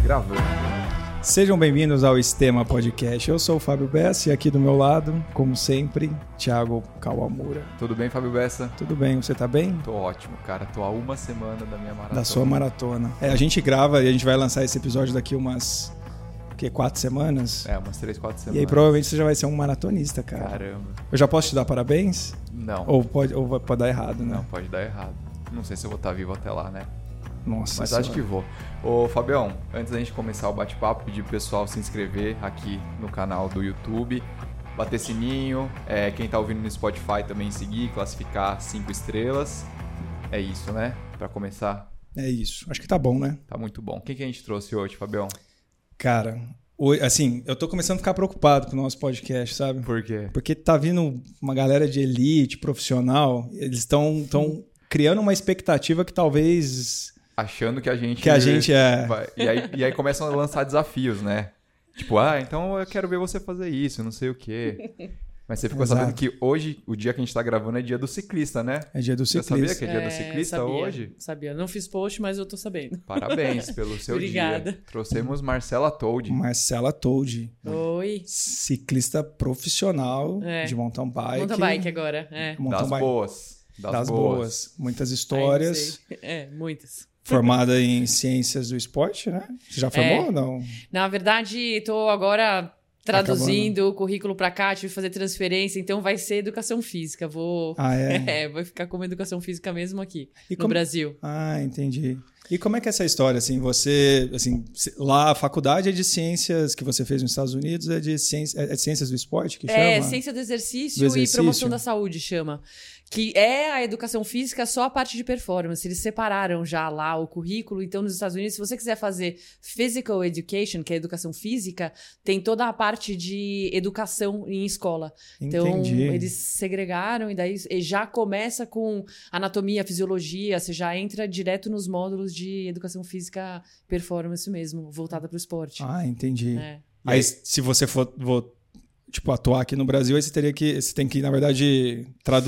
Gravando. Sejam bem-vindos ao Estema Podcast. Eu sou o Fábio Bessa e aqui do meu lado, como sempre, Thiago Kawamura. Tudo bem, Fábio Bessa? Tudo bem, você tá bem? Tô ótimo, cara. Tô há uma semana da minha maratona. Da sua maratona. A gente grava e a gente vai lançar esse episódio daqui umas 4 semanas? Umas 3, 4 semanas. E aí provavelmente você já vai ser um maratonista, cara. Caramba. Eu já posso te dar parabéns? Não. Ou pode dar errado, né? Não, pode dar errado. Não sei se eu vou estar vivo até lá, né? Nossa Mas senhora. acho que vou. Ô, Fabião, antes da gente começar o bate-papo, pedir pro pessoal se inscrever aqui no canal do YouTube, bater sininho, quem tá ouvindo no Spotify também seguir, classificar 5 estrelas. É isso, né? Pra começar. É isso. Acho que tá bom, né? Tá muito bom. Quem que a gente trouxe hoje, Fabião? Cara, assim, eu tô começando a ficar preocupado com o nosso podcast, sabe? Por quê? Porque tá vindo uma galera de elite, profissional, eles estão criando uma expectativa que talvez... Achando que a gente vai. E aí começam a lançar desafios, né? Tipo, então eu quero ver você fazer isso, não sei o quê. Mas você ficou sabendo que hoje, o dia que a gente tá gravando, é dia do ciclista, né? É dia do ciclista. Você sabia que é dia do ciclista sabia, hoje? Sabia. Não fiz post, mas eu tô sabendo. Parabéns pelo seu Obrigada. dia. Trouxemos Marcela Toldi. Marcela Toldi. Oi. Ciclista profissional de mountain bike. Mountain bike agora, Das boas. Das boas. Muitas histórias. Muitas. Formada em ciências do esporte, né? Você já formou ou não? Na verdade, estou agora traduzindo o currículo para cá, tive que fazer transferência, então vai ser educação física. Vou ficar como educação física mesmo aqui no Brasil. Ah, entendi. E como é que é essa história? Assim, você, assim, lá a faculdade é de ciências que você fez nos Estados Unidos, é de ciências do esporte que chama? Ciência do exercício e promoção da saúde chama. Que é a educação física, só a parte de performance. Eles separaram já lá o currículo. Então, nos Estados Unidos, se você quiser fazer Physical Education, que é educação física, tem toda a parte de educação em escola. Entendi. Então, eles segregaram e daí já começa com anatomia, fisiologia, você já entra direto nos módulos de educação física performance mesmo, voltada para o esporte. Ah, entendi. Aí, se você for atuar aqui no Brasil, aí você tem que, na verdade,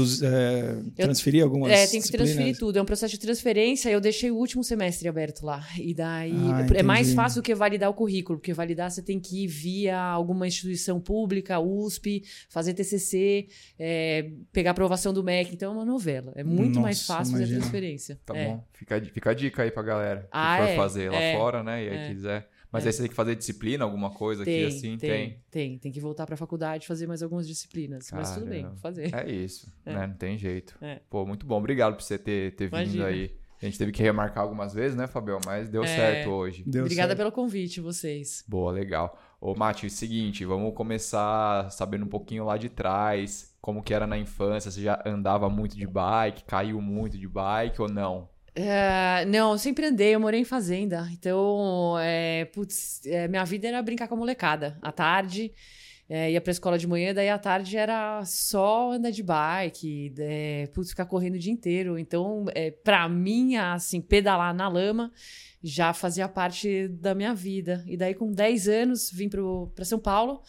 transferir algumas tem que transferir tudo. É um processo de transferência. Eu deixei o último semestre aberto lá. E daí é mais fácil do que validar o currículo, porque validar você tem que ir via alguma instituição pública, USP, fazer TCC, pegar a aprovação do MEC. Então é uma novela. É muito mais fácil fazer a transferência. Tá bom. Fica a dica aí pra galera que for fazer lá fora, né? E aí quiser... Mas aí você tem que fazer disciplina, alguma coisa aqui assim? Tem que voltar pra faculdade, fazer mais algumas disciplinas. Caramba. Mas tudo bem, vou fazer. É isso, né? Não tem jeito. Pô, muito bom. Obrigado por você ter vindo aí. A gente teve que remarcar algumas vezes, né, Fabião? Mas deu certo hoje. Obrigada pelo convite, vocês. Boa, legal. Ô, Mati, seguinte, vamos começar sabendo um pouquinho lá de trás. Como que era na infância? Você já andava muito de bike? Caiu muito de bike ou não? Não, eu sempre andei, eu morei em fazenda. Então, minha vida era brincar com a molecada. À tarde, ia pra escola de manhã, daí à tarde era só andar de bike, ficar correndo o dia inteiro. Então, pra mim, assim, pedalar na lama já fazia parte da minha vida. E daí, com 10 anos, vim pra São Paulo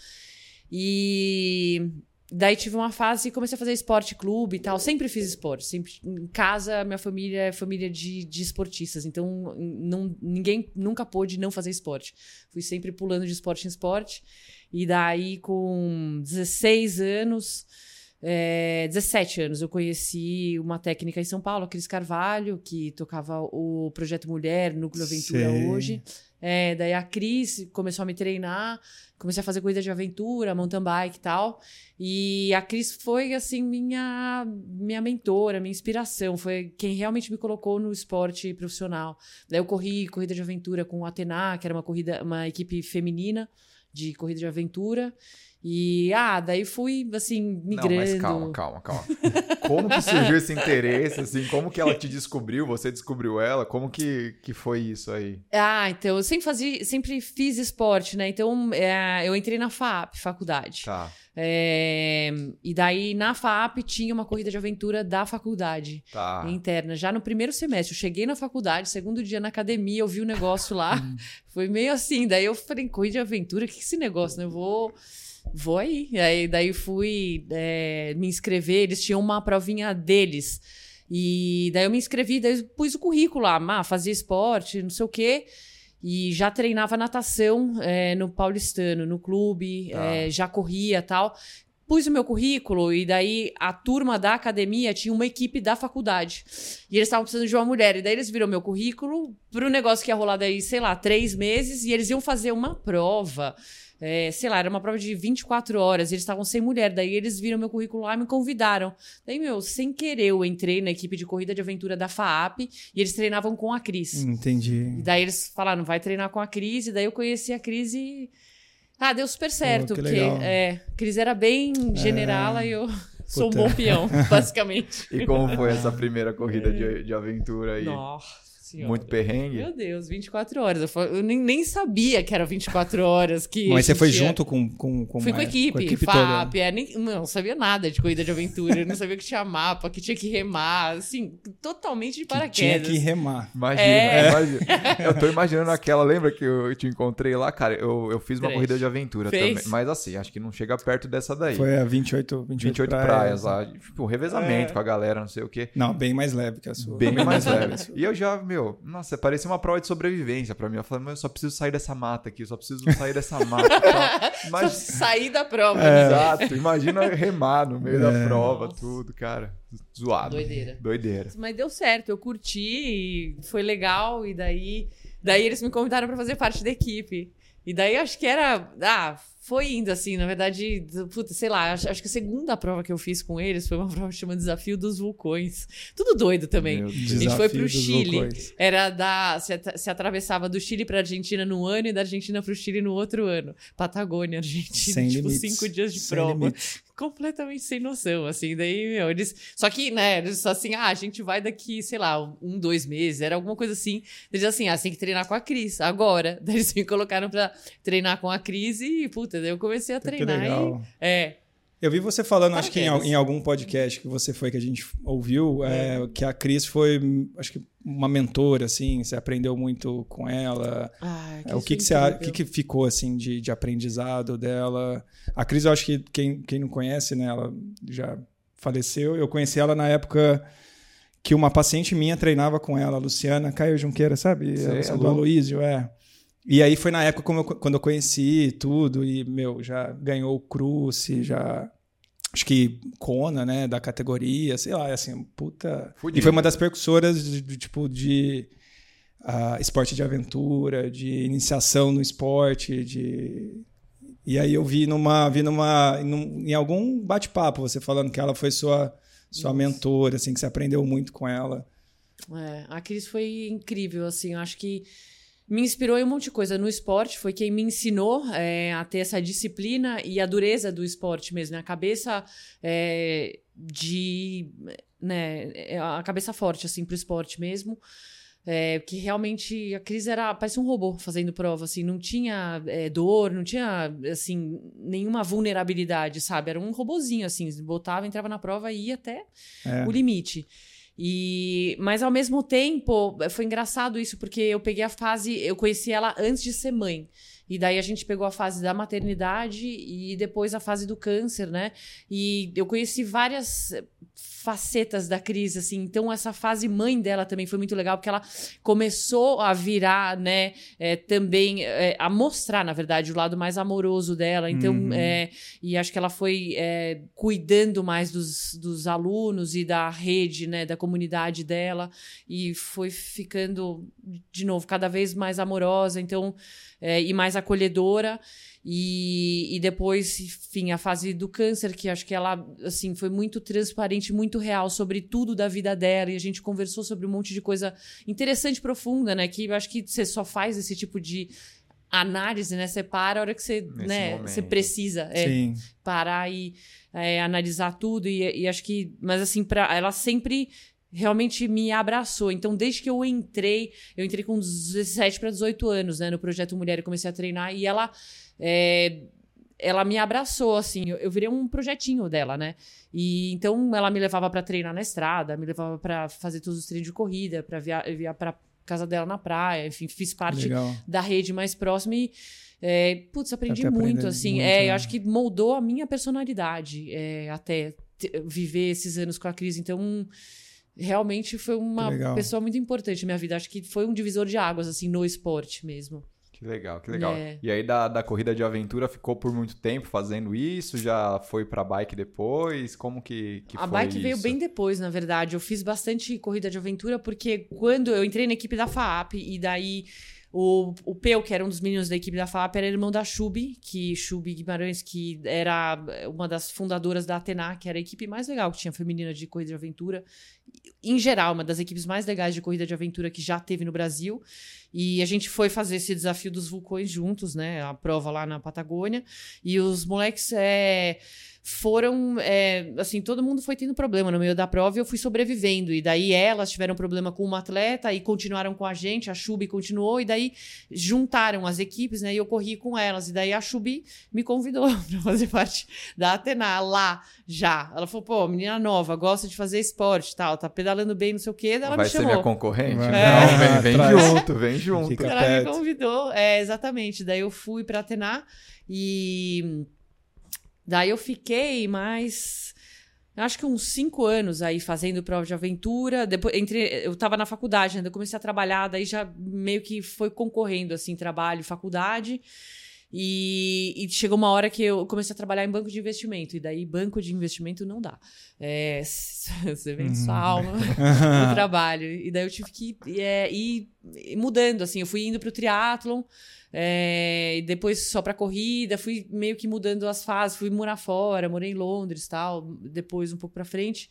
e... Daí tive uma fase e comecei a fazer esporte clube e tal. Sempre fiz esporte. Sempre, em casa, minha família é família de esportistas. Então, ninguém nunca pôde não fazer esporte. Fui sempre pulando de esporte em esporte. E daí, com 17 anos, eu conheci uma técnica em São Paulo, a Cris Carvalho, que tocava o Projeto Mulher, Núcleo Aventura hoje. Daí a Cris começou a me treinar, comecei a fazer corrida de aventura, mountain bike e tal. E a Cris foi, assim, minha mentora, minha inspiração. Foi quem realmente me colocou no esporte profissional. Daí eu corri corrida de aventura com o Atena, que era uma equipe feminina de corrida de aventura. E, daí fui, assim, migrando. Não, mas calma. Como que surgiu esse interesse, assim? Como que ela te descobriu? Você descobriu ela? Como que foi isso aí? Então, eu sempre fiz esporte, né? Então, eu entrei na FAAP, faculdade. Tá. E daí, na FAAP, tinha uma corrida de aventura da faculdade interna. Já no primeiro semestre, eu cheguei na faculdade, segundo dia na academia, eu vi o negócio lá. Foi meio assim, daí eu falei, corrida de aventura? O que é esse negócio, né? Eu vou aí. Daí fui me inscrever, eles tinham uma provinha deles. E daí eu me inscrevi, daí eu pus o currículo lá, fazia esporte, não sei o quê. E já treinava natação no Paulistano, no clube, já corria e tal. Pus o meu currículo e daí a turma da academia tinha uma equipe da faculdade. E eles estavam precisando de uma mulher. E daí eles viram meu currículo pro negócio que ia rolar daí, sei lá, 3 meses. E eles iam fazer uma prova. Sei lá, era uma prova de 24 horas. E eles estavam sem mulher. Daí eles viram meu currículo lá e me convidaram. Daí, sem querer, eu entrei na equipe de corrida de aventura da FAAP. E eles treinavam com a Cris. Entendi. E daí eles falaram, vai treinar com a Cris. E daí eu conheci a Cris e... deu super certo, porque a Cris era bem generala e eu sou um bom peão, basicamente. E como foi essa primeira corrida de aventura aí? Nossa senhora. Muito perrengue? Meu Deus, 24 horas. Eu nem sabia que era 24 horas. Mas você foi junto com Fui com a equipe FAP. Não sabia nada de corrida de aventura. Eu não sabia que tinha mapa, que tinha que remar. Assim, totalmente de paraquedas. Tinha que remar. Imagina. Eu tô imaginando aquela... Lembra que eu te encontrei lá? Cara, eu fiz uma corrida de aventura também. Mas assim, acho que não chega perto dessa daí. Foi a 28 praias lá. Tipo, revezamento com a galera, não sei o quê. Não, bem mais leve que a sua. Bem mais leve. E eu já, nossa, parecia uma prova de sobrevivência pra mim. Eu falei, mas eu só preciso sair dessa mata aqui, Só sair da prova. Exato. Imagina remar no meio da prova, tudo, cara. Zoado. Doideira. Mas deu certo, eu curti, foi legal. E daí eles me convidaram pra fazer parte da equipe. E daí acho que era... foi indo assim, na verdade, sei lá, acho que a segunda prova que eu fiz com eles foi uma prova que chama Desafio dos Vulcões. Tudo doido também. A gente foi pro Chile. Vulcões. Se atravessava do Chile pra Argentina no ano e da Argentina pro Chile no outro ano. Patagônia, Argentina. Sem tipo, limites. 5 dias de prova. Limites. Completamente sem noção, assim. Daí, eles... Só que, né, eles só assim, a gente vai daqui, sei lá, 2 meses. Era alguma coisa assim. Eles assim, você tem que treinar com a Cris, agora. Daí eles me colocaram pra treinar com a Cris e, daí eu comecei a treinar. Que legal. E... Eu vi você falando, acho que em algum podcast que você foi, que a gente ouviu, que a Cris foi, acho que uma mentora, assim, você aprendeu muito com ela. O que ficou, assim, de aprendizado dela? A Cris, eu acho que quem não conhece, né, ela já faleceu. Eu conheci ela na época que uma paciente minha treinava com ela, a Luciana Caio Junqueira, sabe? Sei, do Aloysio, E aí foi na época quando eu conheci tudo e, já ganhou o Cruce, já... Acho que Kona, né, da categoria, sei lá, assim, puta... Fudido. E foi uma das percussoras de esporte de aventura, de iniciação no esporte, E aí eu vi em algum bate-papo você falando que ela foi sua mentora, assim, que você aprendeu muito com ela. A Cris foi incrível, assim, eu acho que me inspirou em um monte de coisa no esporte, foi quem me ensinou a ter essa disciplina e a dureza do esporte mesmo, né? A cabeça a cabeça forte, assim, pro esporte mesmo. Que realmente a Cris parecia um robô fazendo prova, assim, não tinha dor, não tinha, assim, nenhuma vulnerabilidade, sabe? Era um robozinho, assim, botava, entrava na prova e ia até o limite. Mas ao mesmo tempo foi engraçado isso, porque eu conheci ela antes de ser mãe. E daí a gente pegou a fase da maternidade e depois a fase do câncer, né? E eu conheci várias facetas da Cris, assim. Então, essa fase mãe dela também foi muito legal, porque ela começou a virar, né? Também a mostrar, na verdade, o lado mais amoroso dela. Então, e acho que ela foi cuidando mais dos alunos e da rede, né? Da comunidade dela. E foi ficando, de novo, cada vez mais amorosa. Então... e mais acolhedora, e depois, enfim, a fase do câncer, que acho que ela, assim, foi muito transparente, muito real sobre tudo da vida dela, e a gente conversou sobre um monte de coisa interessante, profunda, né, que eu acho que você só faz esse tipo de análise, né, você para a hora que você, né, você precisa parar e analisar tudo, e acho que, mas assim, ela sempre... realmente me abraçou. Então, desde que eu entrei com 17 para 18 anos, né, no Projeto Mulher, e comecei a treinar, e ela me abraçou, assim, eu virei um projetinho dela, né, e então ela me levava para treinar na estrada, me levava para fazer todos os treinos de corrida, para viajar para casa dela na praia, enfim, fiz parte da rede mais próxima e aprendi muito, assim, muito, eu acho que moldou a minha personalidade, até viver esses anos com a Cris, então... realmente foi uma pessoa muito importante na minha vida. Acho que foi um divisor de águas, assim, no esporte mesmo. Que legal, que legal. E aí da corrida de aventura ficou por muito tempo fazendo isso? Já foi pra bike depois? Como que foi isso? A bike veio bem depois, na verdade. Eu fiz bastante corrida de aventura porque quando eu entrei na equipe da FAAP e daí o Peu, que era um dos meninos da equipe da FAAP, era irmão da Chubi Guimarães, que era uma das fundadoras da Atena, que era a equipe mais legal que tinha feminina de corrida de aventura. Em geral, uma das equipes mais legais de corrida de aventura que já teve no Brasil. E a gente foi fazer esse desafio dos vulcões juntos, né? A prova lá na Patagônia. E os moleques foram... assim, todo mundo foi tendo problema no meio da prova e eu fui sobrevivendo. E daí elas tiveram problema com uma atleta e continuaram com a gente. A Chubi continuou e daí juntaram as equipes, né? E eu corri com elas. E daí a Chubi me convidou para fazer parte da Atena lá já. Ela falou, pô, menina nova, gosta de fazer esporte e tal, tá pedalando bem, não sei o quê. Daí ela me chamou. Vai ser minha concorrente? Não, vem junto, vem junto. Fica ela perto. me convidou, exatamente. Daí eu fui pra Atena e daí eu fiquei mais, acho que uns 5 anos aí fazendo prova de aventura. Depois eu tava na faculdade, né? Eu comecei a trabalhar, daí já meio que foi concorrendo, assim, trabalho e faculdade. E chegou uma hora que eu comecei a trabalhar em banco de investimento. E daí, banco de investimento não dá. Você vende sua alma no trabalho. E daí eu tive que ir mudando, assim. Eu fui indo pro triatlon, e depois só pra corrida. Fui meio que mudando as fases. Fui morar fora, morei em Londres e tal. Depois, um pouco pra frente.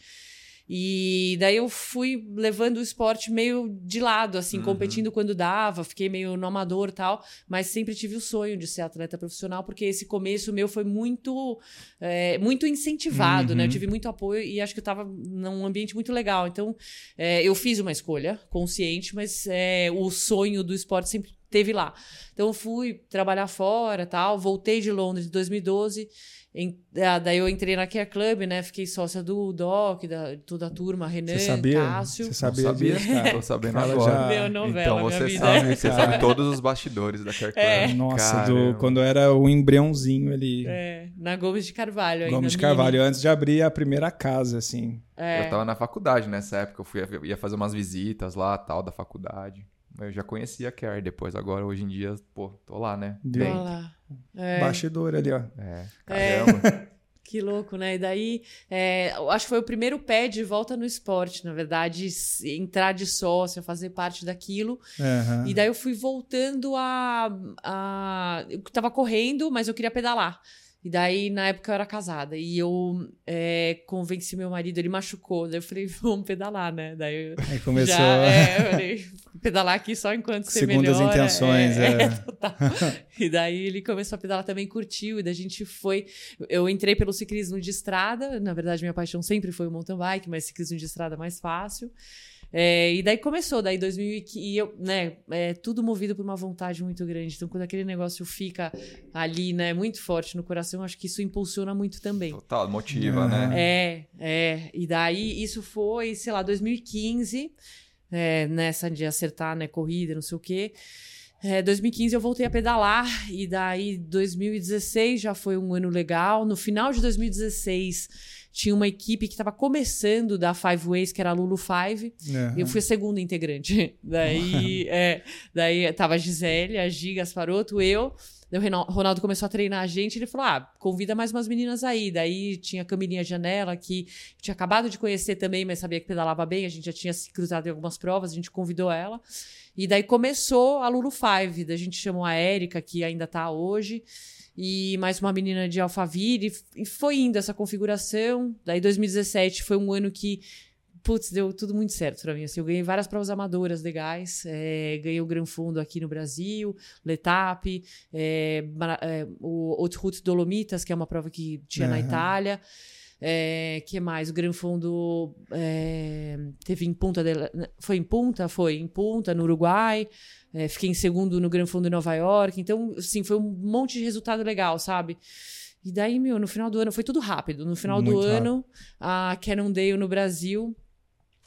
E daí eu fui levando o esporte meio de lado, assim, competindo quando dava, fiquei meio no amador e tal, mas sempre tive o sonho de ser atleta profissional, porque esse começo meu foi muito incentivado, né? Eu tive muito apoio e acho que eu estava num ambiente muito legal. Então, eu fiz uma escolha consciente, mas o sonho do esporte sempre teve lá. Então, eu fui trabalhar fora, tal, voltei de Londres em 2012. Daí eu entrei na Care Club, né? Fiquei sócia do Doc, toda a turma, Renan, Cássio. Você sabia disso, cara? Tô sabendo Ela agora. já... Meu novela, então você vida. sabe todos os bastidores da Care Club. Nossa, quando era o embriãozinho ali. Na Gomes de Carvalho ainda. Gomes de Carvalho, antes de abrir a primeira casa, assim. Eu tava na faculdade nessa época, eu ia fazer umas visitas lá, tal, da faculdade. Eu já conhecia a Care, depois agora, hoje em dia, pô, tô lá, né? Tô lá. Bastidor ali, ó. Caramba. Que louco, né? E daí, eu acho que foi o primeiro pé de volta no esporte, na verdade, entrar de sócio, fazer parte daquilo. E daí eu fui voltando eu tava correndo, mas eu queria pedalar. E daí, na época, eu era casada. E eu convenci meu marido, ele machucou. Daí eu falei, vamos pedalar, né? Daí começou... eu falei, pedalar aqui só enquanto você melhora. Segundas intenções, total. E daí ele começou a pedalar também, curtiu. E daí a gente foi... Eu entrei pelo ciclismo de estrada. Na verdade, minha paixão sempre foi o mountain bike, mas ciclismo de estrada é mais fácil. E daí começou, daí 2015, e eu, né, tudo movido por uma vontade muito grande. Então, quando aquele negócio fica ali, né, muito forte no coração, acho que isso impulsiona muito também. Total, motiva, né? E daí isso foi, sei lá, 2015, nessa de acertar, né, corrida, não sei o quê. 2015 eu voltei a pedalar e daí 2016 já foi um ano legal. No final de 2016 tinha uma equipe que estava começando da Five Ways, que era a Lulu Five. Eu fui a segunda integrante. Daí tava a Gisele, a Giga, Gasparotto, eu. Daí o Ronaldo começou a treinar a gente. Ele falou, convida mais umas meninas aí. Daí tinha a Camilinha Janela, que eu tinha acabado de conhecer também, mas sabia que pedalava bem. A gente já tinha se cruzado em algumas provas, a gente convidou ela. E daí começou a Lulu Five. Daí a gente chamou a Érica, que ainda tá hoje, e mais uma menina de Alphaville, e foi indo essa configuração. Daí 2017 foi um ano que, deu tudo muito certo pra mim. Assim, eu ganhei várias provas amadoras legais, ganhei o Gran Fundo aqui no Brasil, L'Etap, o Haute Route Dolomitas, que é uma prova que tinha na Itália. Que mais? O Gran Fundo teve em Punta foi em Punta, no Uruguai. Fiquei em segundo no Gran Fundo em Nova York. Então, assim, foi um monte de resultado legal, sabe? E daí, no final do ano, foi tudo rápido. No final do ano, a Cannondale no Brasil,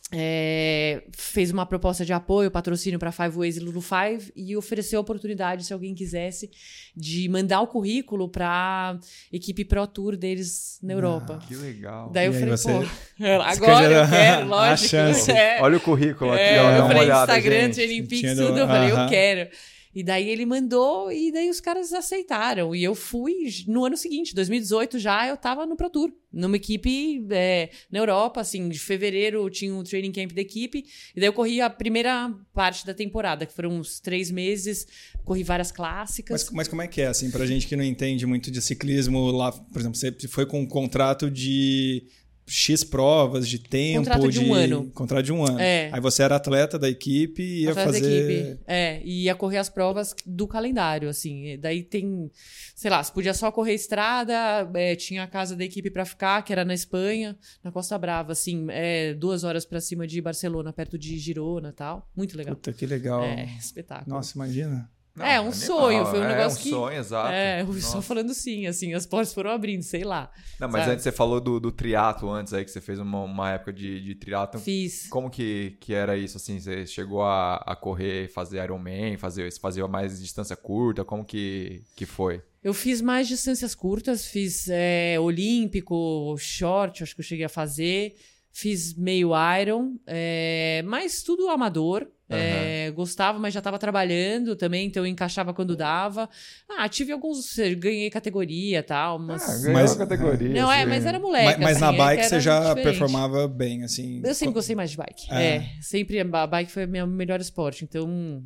fez uma proposta de apoio, patrocínio para 5ways e Lulu 5 e ofereceu a oportunidade, se alguém quisesse, de mandar o currículo para equipe Pro Tour deles na Europa. Que legal. Daí eu E aí falei, você- agora eu quero, lógico. chance. Olha o currículo aqui, ó. Eu Dá uma falei, olhada, Instagram, gente. Training Peaks, Tinha do- tudo. Eu falei, eu Aham. quero. E daí ele mandou, e daí os caras aceitaram. E eu fui no ano seguinte, 2018 já, eu tava no Pro Tour. Numa equipe na Europa, assim, de fevereiro tinha um training camp da equipe. E daí eu corri a primeira parte da temporada, que foram uns 3 meses. Corri várias clássicas. Mas como é que é, assim, pra gente que não entende muito de ciclismo lá, por exemplo, você foi com um contrato de X provas, de tempo... Contrato de um ano. Contrato de um ano. É. Aí você era atleta da equipe e ia Atrás da fazer... equipe. E ia correr as provas do calendário, assim. E daí tem, sei lá, você podia só correr estrada, tinha a casa da equipe pra ficar, que era na Espanha, na Costa Brava, assim, 2 horas pra cima de Barcelona, perto de Girona e tal. Muito legal. Puta, que legal. Espetáculo. Nossa, imagina. Não, um animal, sonho, foi um negócio que... É um sonho, exato. eu Nossa. só falando sim, assim, as portas foram abrindo, sei lá. Não, mas sabe? antes você falou do triatlo antes aí, que você fez uma época de triatlo. Fiz. Como que era isso, assim? Você chegou a correr, fazer Ironman, você fazia mais distância curta? Como que foi? Eu fiz mais distâncias curtas, fiz olímpico, short, acho que eu cheguei a fazer. Fiz meio Iron, mas tudo amador. Gostava, mas já estava trabalhando também, então eu encaixava quando dava. Tive alguns... Ganhei categoria e tal, mas... Ganhou a categoria. Não, assim. mas era moleque. Mas assim, na que bike era você já diferente. performava bem, assim. Eu sempre gostei mais de bike. Sempre a bike foi o meu melhor esporte, então...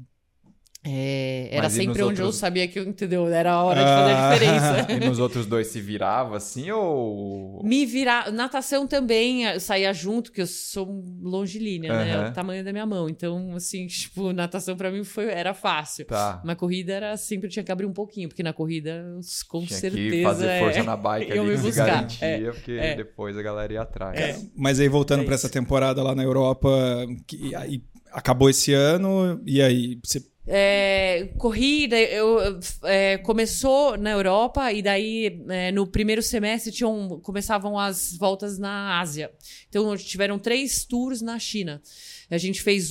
era Mas e sempre nos onde eu outros- sabia que era a hora de fazer a diferença. E nos outros dois se virava assim ou... Me virar. Natação também, eu saía junto, que eu sou longilínea, né? É Aham. o tamanho da minha mão. Então, assim, tipo, natação pra mim era fácil. Tá. Mas corrida era sempre, eu tinha que abrir um pouquinho, porque na corrida, com Tinha certeza. que fazer força na bike eu ali, me que se buscar. garantia, porque depois a galera ia atrás. Mas aí, voltando pra essa temporada lá na Europa, que aí acabou esse ano, e aí você... Corrida, começou na Europa e daí no primeiro semestre começavam as voltas na Ásia. Então tiveram 3 tours na China. A gente fez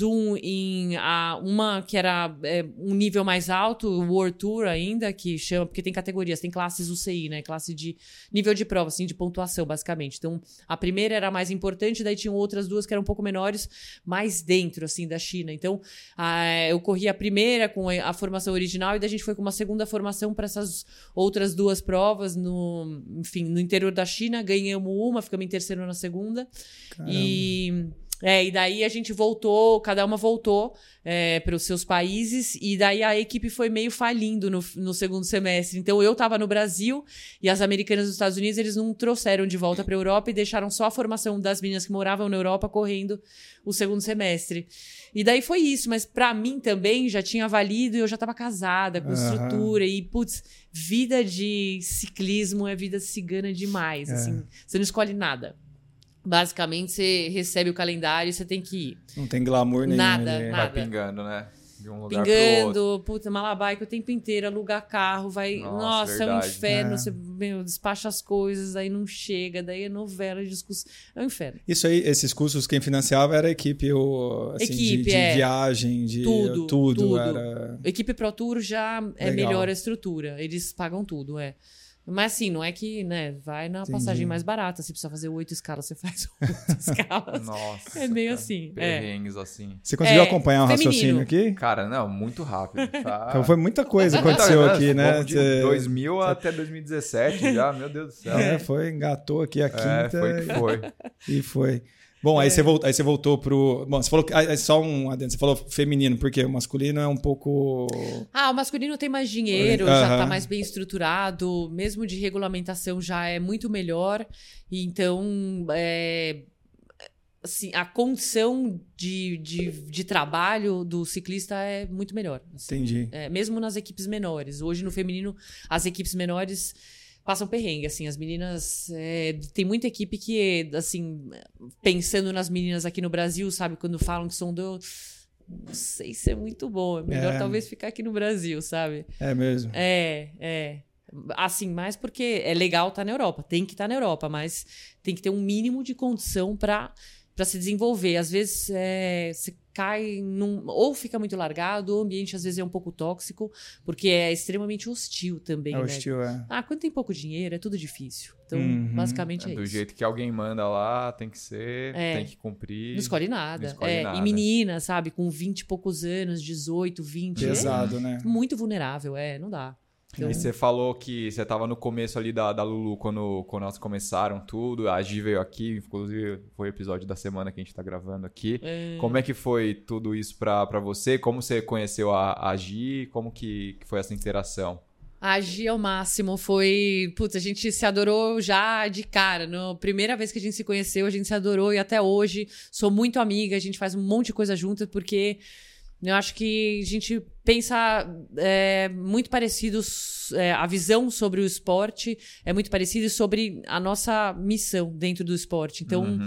uma que era um nível mais alto, o World Tour ainda, que chama, porque tem categorias, tem classes UCI, né? Classe de nível de prova, assim, de pontuação, basicamente. Então, a primeira era a mais importante, daí tinham outras 2 que eram um pouco menores, mais dentro, assim, da China. Então, eu corri a primeira com a formação original e daí a gente foi com uma segunda formação para essas outras 2 provas no interior da China. Ganhamos uma, ficamos em terceiro na segunda. Caramba. E daí a gente voltou, cada uma voltou para os seus países, e daí a equipe foi meio falindo no segundo semestre. Então eu estava no Brasil e as americanas dos Estados Unidos, eles não trouxeram de volta para a Europa e deixaram só a formação das meninas que moravam na Europa correndo o segundo semestre. E daí foi isso, mas para mim também já tinha valido e eu já estava casada, com estrutura, e putz, vida de ciclismo é vida cigana demais, assim, você não escolhe nada. Basicamente, você recebe o calendário e você tem que ir. Não tem glamour nenhum. Nada, ali. nada. Vai pingando, né? De um lugar pro outro. Pingando, puta, malabaica o tempo inteiro, alugar carro, vai... Nossa, é um verdade. inferno, você despacha as coisas, aí não chega, daí é novela, discurso... É um inferno. Isso aí, esses cursos, quem financiava era a equipe, assim, Equipe, de viagem, de Tudo. Era... Equipe Pro Tour já é Legal. melhor a estrutura, eles pagam tudo, Mas assim, não é que, né, vai na passagem mais barata. Se precisa fazer 8 escalas, você faz 8 escalas. Nossa. É meio cara, assim. Perrengues assim. Você conseguiu acompanhar o feminino. raciocínio aqui? Cara, não, muito rápido. Tá... Então, foi muita coisa que aconteceu aqui, né? Vamos de 2000 até 2017 já, meu Deus do céu. Engatou aqui a quinta. Foi que foi. E foi. Bom, aí você voltou pro... Bom, você falou... Só um adendo. Você falou feminino, porque o masculino é um pouco... O masculino tem mais dinheiro, já tá mais bem estruturado, mesmo de regulamentação já é muito melhor. E então, assim, a condição de trabalho do ciclista é muito melhor. Assim. Entendi. Mesmo nas equipes menores. Hoje, no feminino, as equipes menores... passam perrengue, assim, as meninas... tem muita equipe que, assim, pensando nas meninas aqui no Brasil, sabe? Quando falam que são não sei se é muito bom, é melhor talvez ficar aqui no Brasil, sabe? É mesmo. Assim, mais porque é legal estar na Europa, tem que estar na Europa, mas tem que ter um mínimo de condição para para se desenvolver. Às vezes você cai ou fica muito largado, ou o ambiente às vezes é um pouco tóxico, porque é extremamente hostil também, né? Hostil, quando tem pouco dinheiro, é tudo difícil. Então, basicamente é isso. Do jeito que alguém manda lá, tem que ser, tem que cumprir. Não escolhe nada. Não escolhe nada. E menina, sabe, com 20 e poucos anos, 18, 20. Pesado, né? Muito vulnerável, não dá. Então... E você falou que você estava no começo ali da Lulu, quando elas começaram tudo. A Gi veio aqui, inclusive foi o episódio da semana que a gente está gravando aqui. Como é que foi tudo isso para você? Como você conheceu a Gi? Como que foi essa interação? A Gi é o máximo, foi... Putz, a gente se adorou já de cara. Na primeira vez que a gente se conheceu, a gente se adorou e até hoje sou muito amiga, a gente faz um monte de coisa junto, porque eu acho que a gente pensa muito parecidos, a visão sobre o esporte é muito parecida sobre a nossa missão dentro do esporte. Então...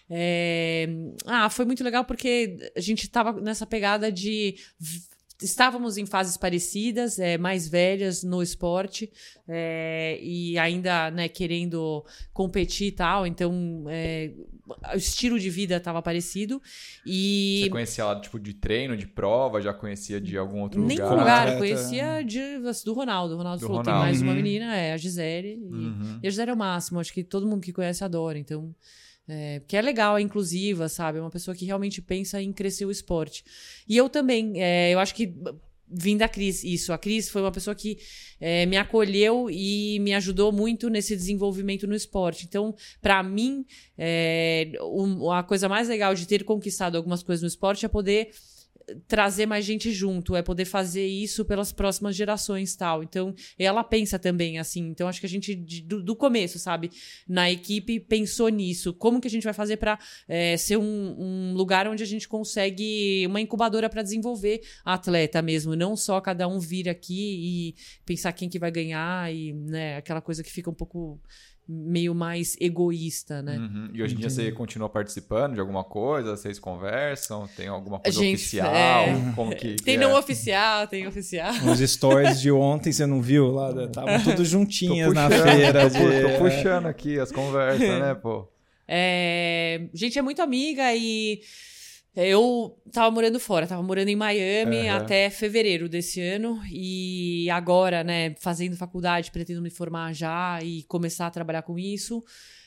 foi muito legal porque a gente estava nessa pegada de... Estávamos em fases parecidas, mais velhas no esporte, e ainda, né, querendo competir e tal. Então, o estilo de vida estava parecido. E... Você conhecia ela tipo de treino, de prova? Já conhecia de algum outro lugar? Nenhum lugar. Eu conhecia do Ronaldo. O Ronaldo falou que tem mais uma menina, a Gisele. E a Gisele é o máximo. Acho que todo mundo que conhece adora. Então... porque é legal, é inclusiva, sabe? É uma pessoa que realmente pensa em crescer o esporte. E eu também, eu acho que vim da Cris, isso. A Cris foi uma pessoa que me acolheu e me ajudou muito nesse desenvolvimento no esporte. Então, para mim, a coisa mais legal de ter conquistado algumas coisas no esporte é poder trazer mais gente junto, é poder fazer isso pelas próximas gerações, tal. Então, ela pensa também assim. Então, acho que a gente, do começo, sabe, na equipe, pensou nisso. Como que a gente vai fazer para ser um lugar onde a gente consegue uma incubadora para desenvolver a atleta mesmo, não só cada um vir aqui e pensar quem que vai ganhar e, né, aquela coisa que fica um pouco meio mais egoísta, né? E hoje em dia você continua participando de alguma coisa? Vocês conversam? Tem alguma coisa oficial? Como que tem não oficial, tem oficial. Os stories de ontem, você não viu lá? Estavam todos juntinhas na feira. Tô puxando aqui as conversas, né, pô? Gente, é muito amiga e... Eu tava morando fora, tava morando em Miami até fevereiro desse ano e agora, né, fazendo faculdade, pretendo me formar já e começar a trabalhar com isso.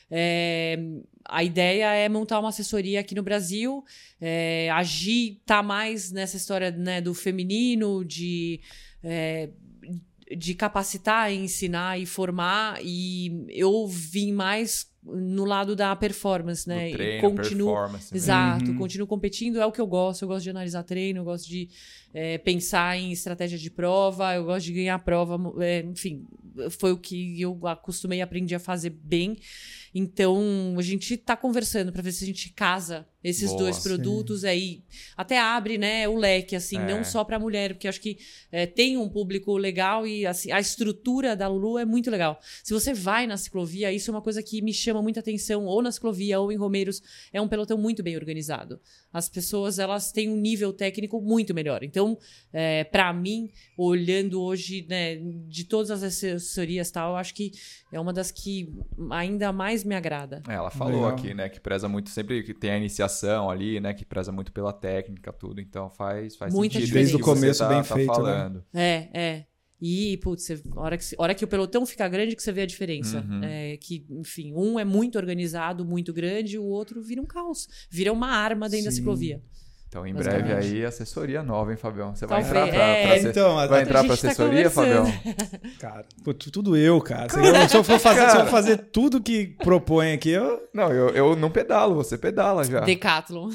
A ideia é montar uma assessoria aqui no Brasil. A Gi tá mais nessa história, né, do feminino, de capacitar, ensinar e formar, e eu vim mais no lado da performance, né? Do treino, performance. Exato, continuo competindo, é o que eu gosto de analisar treino, eu gosto de pensar em estratégia de prova, eu gosto de ganhar prova, enfim, foi o que eu acostumei, aprendi a fazer bem. Então, a gente tá conversando para ver se a gente casa esses dois produtos aí. Até abre, né, o leque, assim, não só para mulher, porque eu acho que tem um público legal e assim, a estrutura da Lulu é muito legal. Se você vai na ciclovia, isso é uma coisa que me chama muita atenção, ou na ciclovia ou em Romeiros, é um pelotão muito bem organizado. As pessoas, elas têm um nível técnico muito melhor. Então, para mim, olhando hoje, né, de todas as assessorias e tal, eu acho que é uma das que ainda mais me agrada. Ela falou aqui, né, que preza muito, sempre que tem a iniciação ali, né, que preza muito pela técnica, tudo. Então, faz muita sentido. Desde o começo, tá, bem feito, falando. Né? E, putz, a hora que o pelotão fica grande que você vê a diferença. Que, enfim, um é muito organizado, muito grande, o outro vira um caos. Vira uma arma dentro da ciclovia. Então, em breve aí, assessoria nova, hein, Fabião? Você vai Talvez. vai entrar pra assessoria, Fabião? Cara, tudo eu, cara. Se eu for fazer tudo que propõe aqui, Não, eu não pedalo, você pedala já. Decathlon.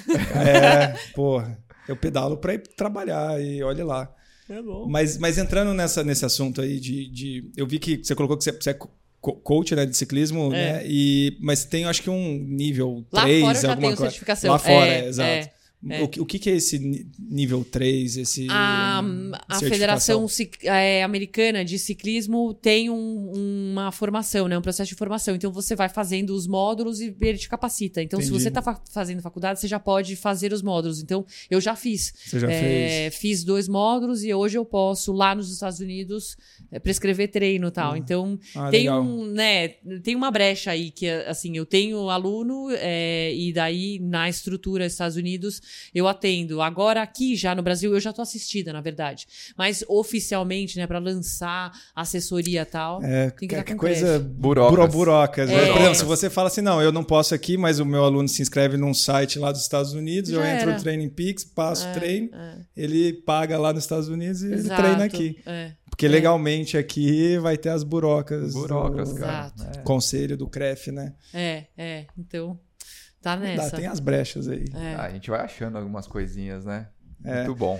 Eu pedalo pra ir trabalhar e olha lá. É bom. Mas entrando nesse assunto aí eu vi que você colocou que você é coach, né, de ciclismo, né? Mas tem, acho que um nível 3, lá fora eu já alguma tenho coisa. certificação. Lá fora, exato. O que é esse nível 3? A Federação Americana de Ciclismo tem uma formação, né? Um processo de formação. Então, você vai fazendo os módulos e ele te capacita. Então, se você está fazendo faculdade, você já pode fazer os módulos. Então, eu já fiz. Você já fez? Fiz 2 módulos e hoje eu posso, lá nos Estados Unidos, prescrever treino e tal. Então, tem uma brecha aí que, assim, eu tenho aluno e daí, na estrutura dos Estados Unidos, eu atendo. Agora, aqui já no Brasil, eu já tô assistida, na verdade. Mas oficialmente, né, para lançar assessoria e tal, tem que dar com coisa burocas. Né? Por exemplo, se você fala assim, não, eu não posso aqui, mas o meu aluno se inscreve num site lá dos Estados Unidos, eu entro no Training Peaks, passo o treino, ele paga lá nos Estados Unidos e ele treina aqui. Porque legalmente aqui vai ter as burocas cara. Conselho do CREF, né? Então... Tá nessa. Tem as brechas aí. A gente vai achando algumas coisinhas, né? Muito bom.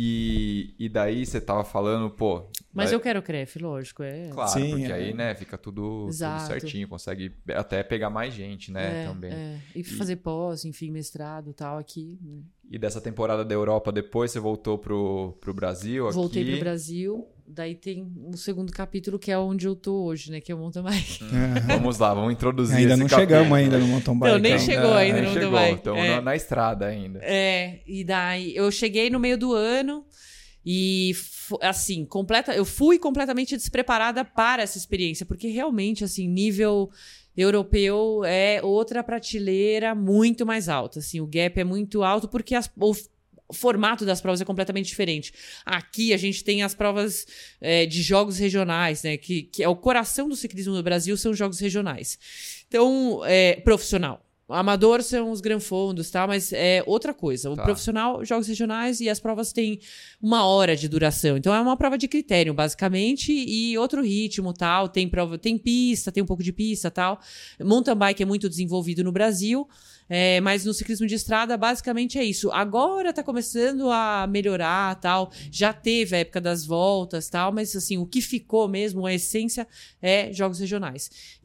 E daí você tava falando, pô... Mas eu quero o CREF, lógico. Claro, sim, porque aí, né, fica tudo certinho. Consegue até pegar mais gente, né, também. E fazer pós, enfim, mestrado e tal aqui. Né? E dessa temporada da Europa, depois você voltou pro Brasil? Voltei pro Brasil. Daí tem um segundo capítulo que é onde eu tô hoje, né? Que é o mountain bike. Vamos lá, vamos introduzir ainda esse não capítulo. Chegamos ainda no mountain bike. Não, nem chegou ainda no mountain bike. Estamos na estrada ainda. E daí eu cheguei no meio do ano e, assim, eu fui completamente despreparada para essa experiência, porque realmente, assim, nível europeu é outra prateleira muito mais alta. Assim, o gap é muito alto porque o formato das provas é completamente diferente. Aqui a gente tem as provas de jogos regionais, né? Que é o coração do ciclismo no Brasil, são jogos regionais. Então, profissional. O amador são os granfondos, tá? Mas é outra coisa. O profissional, jogos regionais, e as provas têm 1 hora de duração. Então, é uma prova de critério, basicamente, e outro ritmo, tal. Tem prova, tem pista, tem um pouco de pista, tal. Mountain bike é muito desenvolvido no Brasil. Mas no ciclismo de estrada, basicamente é isso. Agora tá começando a melhorar, tal. Já teve a época das voltas, tal. Mas, assim, o que ficou mesmo, a essência, é jogos regionais.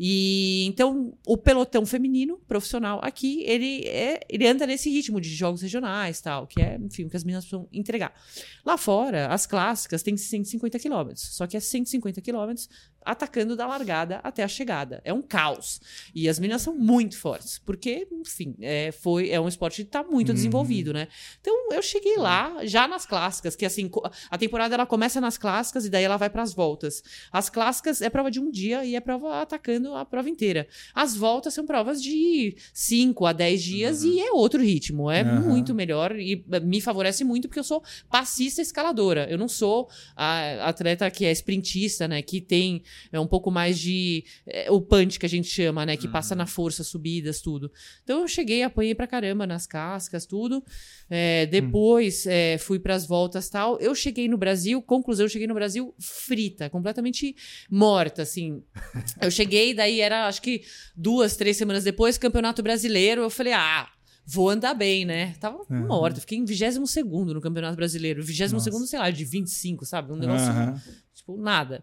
E, então, o pelotão feminino, profissional, aqui, ele anda nesse ritmo de jogos regionais, tal. Que é, enfim, o que as meninas precisam entregar. Lá fora, as clássicas têm 150 quilômetros. Só que é 150 quilômetros atacando da largada até a chegada. É um caos. E as meninas são muito fortes. Porque, enfim, é um esporte que está muito desenvolvido, né? Então, eu cheguei lá, já nas clássicas, que assim, a temporada ela começa nas clássicas e daí ela vai para as voltas. As clássicas é prova de 1 dia e é prova atacando a prova inteira. As voltas são provas de 5 a 10 dias e é outro ritmo. É muito melhor e me favorece muito porque eu sou passista escaladora. Eu não sou a atleta que é sprintista, né? Que tem um pouco mais de... o punch que a gente chama, né? Que passa na força, subidas, tudo. Então, eu cheguei, apanhei pra caramba nas cascas, tudo. Depois, fui pras voltas, tal. Eu cheguei no Brasil, conclusão, eu cheguei no Brasil frita, completamente morta, assim. Eu cheguei, daí era, acho que 2, 3 semanas depois, Campeonato Brasileiro. Eu falei, vou andar bem, né? Tava morta. Fiquei em 22º no Campeonato Brasileiro. 22º, sei lá, de 25, sabe? Um negócio, tipo, nada.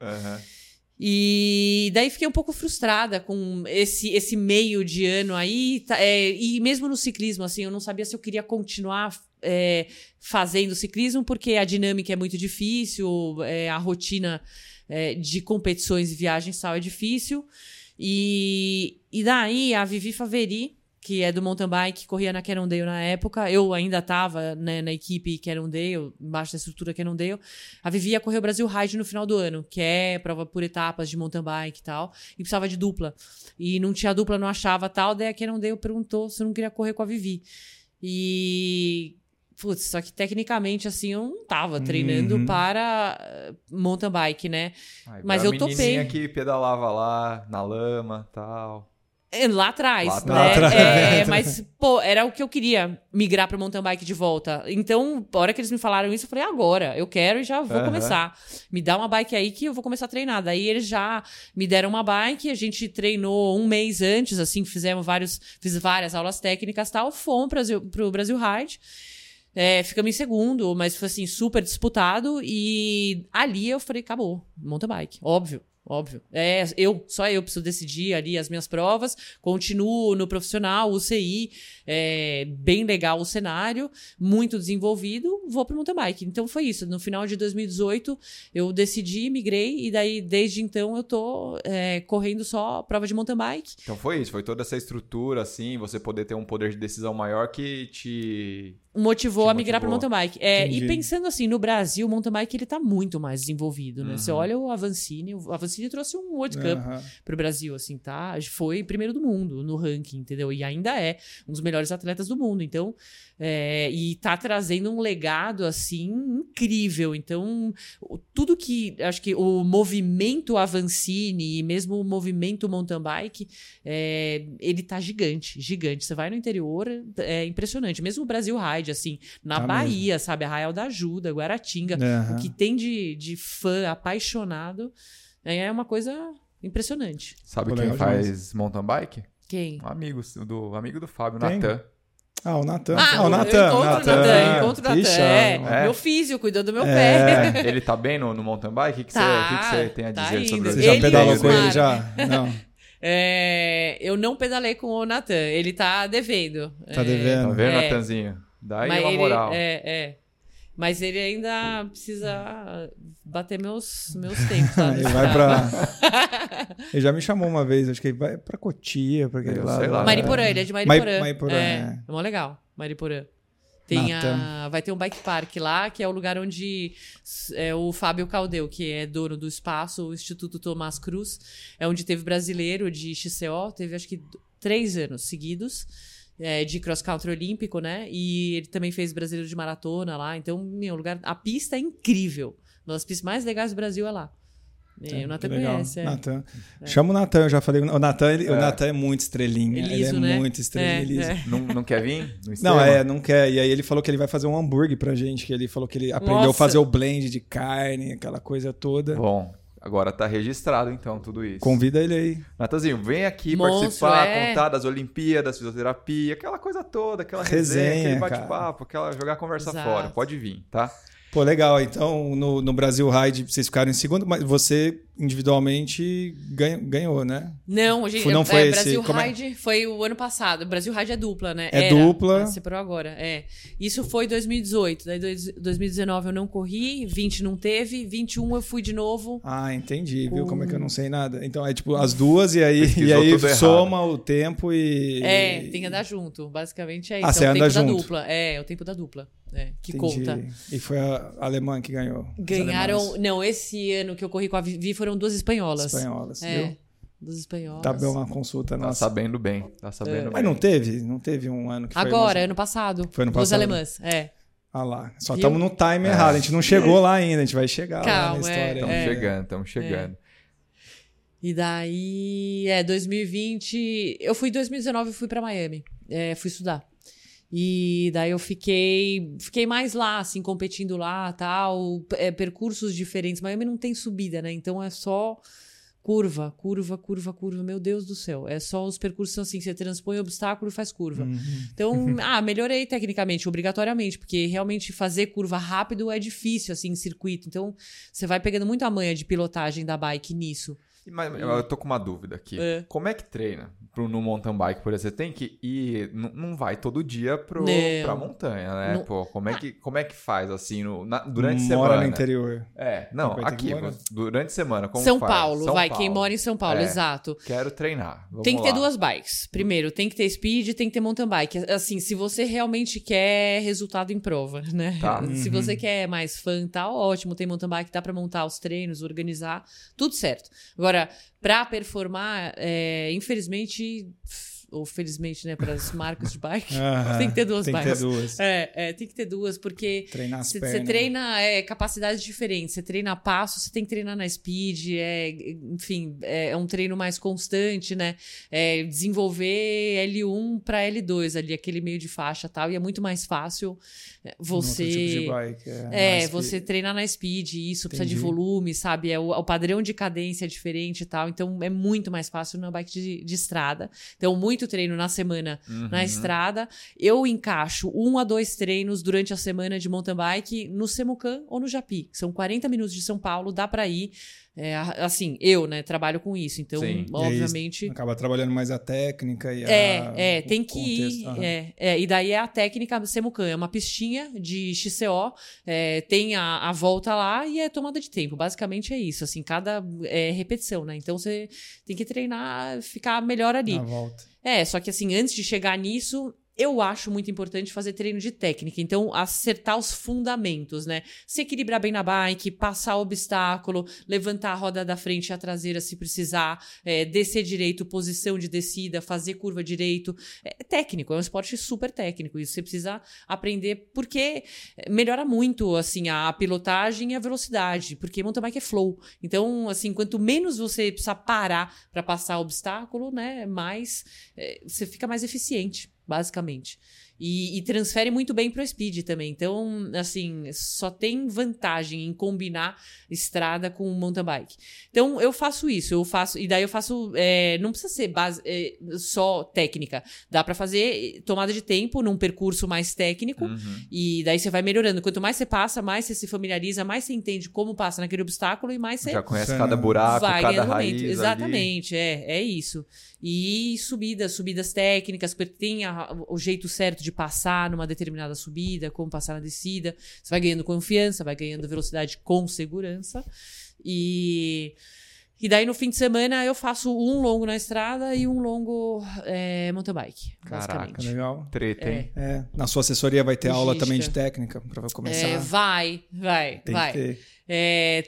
E daí fiquei um pouco frustrada com esse meio de ano aí. E mesmo no ciclismo, assim, eu não sabia se eu queria continuar fazendo ciclismo, porque a dinâmica é muito difícil, a rotina de competições e viagens tal é difícil. E daí a Vivi Faveri, que é do mountain bike, corria na Cannondale na época. Eu ainda estava, né, na equipe Cannondale, embaixo da estrutura Cannondale. A Vivi ia correr o Brasil Ride no final do ano, que é prova por etapas de mountain bike e tal. E precisava de dupla. E não tinha dupla, não achava tal. Daí a Cannondale perguntou se eu não queria correr com a Vivi. E... Putz, só que tecnicamente, assim, eu não tava treinando para mountain bike, né? Mas eu topei. A menininha que pedalava lá na lama e tal... Lá atrás, né? Mas, pô, era o que eu queria, migrar para mountain bike de volta. Então, a hora que eles me falaram isso, eu falei, agora, eu quero e já vou começar. Me dá uma bike aí que eu vou começar a treinar. Daí eles já me deram uma bike, a gente treinou 1 mês antes, assim, fiz várias aulas técnicas e tal, fomos pro Brasil Ride. Ficamos em segundo, mas foi assim, super disputado. E ali eu falei, acabou, mountain bike, óbvio. Óbvio. Só eu preciso decidir ali as minhas provas, continuo no profissional, UCI, bem legal o cenário, muito desenvolvido, vou pro mountain bike. Então foi isso. No final de 2018, eu decidi, migrei, e daí, desde então, eu tô correndo só prova de mountain bike. Então foi isso, foi toda essa estrutura, assim, você poder ter um poder de decisão maior que te motivou a migrar para mountain bike. Entendi. E pensando assim, no Brasil, o mountain bike ele tá muito mais desenvolvido, né? Você olha o Avancini trouxe um World Cup pro Brasil, assim, tá? Foi primeiro do mundo no ranking, entendeu? E ainda é um dos melhores atletas do mundo. Então, e tá trazendo um legado, assim, incrível. Então, tudo que, acho que o movimento Avancini e mesmo o movimento mountain bike, ele tá gigante, gigante. Você vai no interior, é impressionante. Mesmo o Brasil Ride, assim, na Bahia, mesmo. Sabe? Arraial da Ajuda, Guaratinga, o que tem de fã apaixonado é uma coisa impressionante. Sabe quem faz mountain bike? Quem? Um amigo do Fábio, Natan. O Natan. O Natan. Encontro o Natan. Meu físio, cuidando do meu pé. Ele tá bem no mountain bike? O que você tem a dizer sobre ele? Você já pedalou com ele já? Não. Eu não pedalei com o Natan. Ele tá devendo. Tá devendo. Tá vendo, Natanzinho? Dá aí uma moral. Mas ele ainda precisa bater meus tempos. Lá ele vai pra... Ele já me chamou uma vez, acho que ele vai pra Cotia, pra aquele lado. Sei lá. Mariporã, ele é de Mariporã. Mariporã, é mó legal, Mariporã. Vai ter um bike park lá, que é o lugar onde o Fábio Caldeu, que é dono do espaço, o Instituto Tomás Cruz, é onde teve brasileiro de XCO, teve acho que 3 anos seguidos. De cross-country olímpico, né? E ele também fez brasileiro de maratona lá. Então, lugar... A pista é incrível. Uma das pistas mais legais do Brasil é lá. O Natan conhece. Natan. Chama o Natan, eu já falei. O Natan é muito estrelinha. Ele é muito estrelinha. Não quer vir? Não quer. E aí ele falou que ele vai fazer um hambúrguer pra gente. Que ele falou que ele aprendeu a fazer o blend de carne, aquela coisa toda. Bom. Agora tá registrado, então, tudo isso. Convida ele aí. Natanzinho, vem aqui participar, contar das Olimpíadas, fisioterapia, aquela coisa toda, aquela resenha, aquele bate-papo, jogar a conversa fora. Pode vir, tá? Pô, legal. Então, no Brasil Ride, vocês ficaram em segundo, mas você individualmente ganhou, né? Não, gente, não foi Brasil Ride foi o ano passado. Brasil Ride é dupla, né? Dupla. Separou agora, Isso foi 2018. Daí 2019 eu não corri, 20 não teve, 21 eu fui de novo. Entendi. Viu como é que eu não sei nada? Então, tipo as duas e aí soma o tempo e... tem que andar junto. Basicamente é isso. Você anda junto. Da dupla. É o tempo da dupla. Que conta. E foi a alemã que ganhou. Ganharam... Não, esse ano que eu corri com a Vivi foram 2 espanholas. Viu? 2 espanholas. Tá bem uma consulta nossa. Tá sabendo bem. Mas não teve um ano que foi... Agora, ano passado. Foi ano passado. 2 alemãs, lá. Só estamos no time errado. A gente não chegou lá ainda. A gente vai chegar lá na história. Estamos chegando. E daí, 2020... Eu fui em 2019 e fui pra Miami. Fui estudar. E daí eu fiquei mais lá, assim, competindo lá, tal, percursos diferentes. Miami não tem subida, né? Então é só curva, meu Deus do céu. É só os percursos assim, você transpõe obstáculo e faz curva. Então, melhorei tecnicamente, obrigatoriamente, porque realmente fazer curva rápido é difícil, assim, em circuito. Então, você vai pegando muito a manha de pilotagem da bike nisso. Mas eu tô com uma dúvida aqui. Como é que treina no mountain bike, por exemplo? Você tem que ir... Não vai todo dia pra montanha, né? Não. Pô, como é que faz, assim, durante a semana? Mora no interior. Aqui, durante a semana, como São faz? Paulo, quem mora em São Paulo, exato. Quero treinar. Tem que ter 2 bikes. Primeiro, tem que ter speed, tem que ter mountain bike. Assim, se você realmente quer resultado em prova, né? Tá. Se você quer mais fã, tá ótimo. Tem mountain bike, dá pra montar os treinos, organizar, tudo certo. Agora, pra performar, infelizmente, ou felizmente, né, para as marcas de bike, tem que ter 2 bikes. Tem que ter 2. Tem que ter 2, porque você treina capacidades diferentes. Você treina a passo, você tem que treinar na speed, enfim, é um treino mais constante, né? Desenvolver L1 para L2 ali, aquele meio de faixa e tal, e é muito mais fácil você... Outro tipo de bike, você treinar na speed, isso precisa de volume, sabe? O padrão de cadência é diferente e tal, então é muito mais fácil na bike de estrada. Então, muito treino na semana na estrada. Eu encaixo 1 a 2 treinos durante a semana de mountain bike no Semucan ou no Japi. São 40 minutos de São Paulo, dá pra ir. Assim, eu, né, trabalho com isso, então, Sim. obviamente... Acaba trabalhando mais a técnica e tem que contexto. ir. E daí é a técnica Semucan, é uma pistinha de XCO, tem a volta lá e é tomada de tempo. Basicamente é isso, assim, cada repetição, né? Então você tem que treinar, ficar melhor ali. Na volta. Só que assim, antes de chegar nisso, eu acho muito importante fazer treino de técnica. Então, acertar os fundamentos, né? Se equilibrar bem na bike, passar o obstáculo, levantar a roda da frente e a traseira se precisar, descer direito, posição de descida, fazer curva direito. É técnico, é um esporte super técnico. Isso você precisa aprender porque melhora muito, assim, a pilotagem e a velocidade, porque mountain bike é flow. Então, assim, quanto menos você precisa parar para passar o obstáculo, né? Mais você fica mais eficiente. Basicamente. E transfere muito bem pro speed também. Então, assim, só tem vantagem em combinar estrada com mountain bike. Então, eu faço isso. E daí eu faço... não precisa ser só técnica. Dá pra fazer tomada de tempo num percurso mais técnico. E daí você vai melhorando. Quanto mais você passa, mais você se familiariza, mais você entende como passa naquele obstáculo e mais você... Já conhece cada buraco, cada raiz ali. Exatamente, é isso. E subidas técnicas, porque tem o jeito certo de passar numa determinada subida, como passar na descida. Você vai ganhando confiança, vai ganhando velocidade com segurança. E daí no fim de semana eu faço um longo na estrada e um longo mountain bike. Caraca, legal. Treta, hein? Na sua assessoria vai ter Logística. aula também de técnica para começar? Vai. Tem que ter.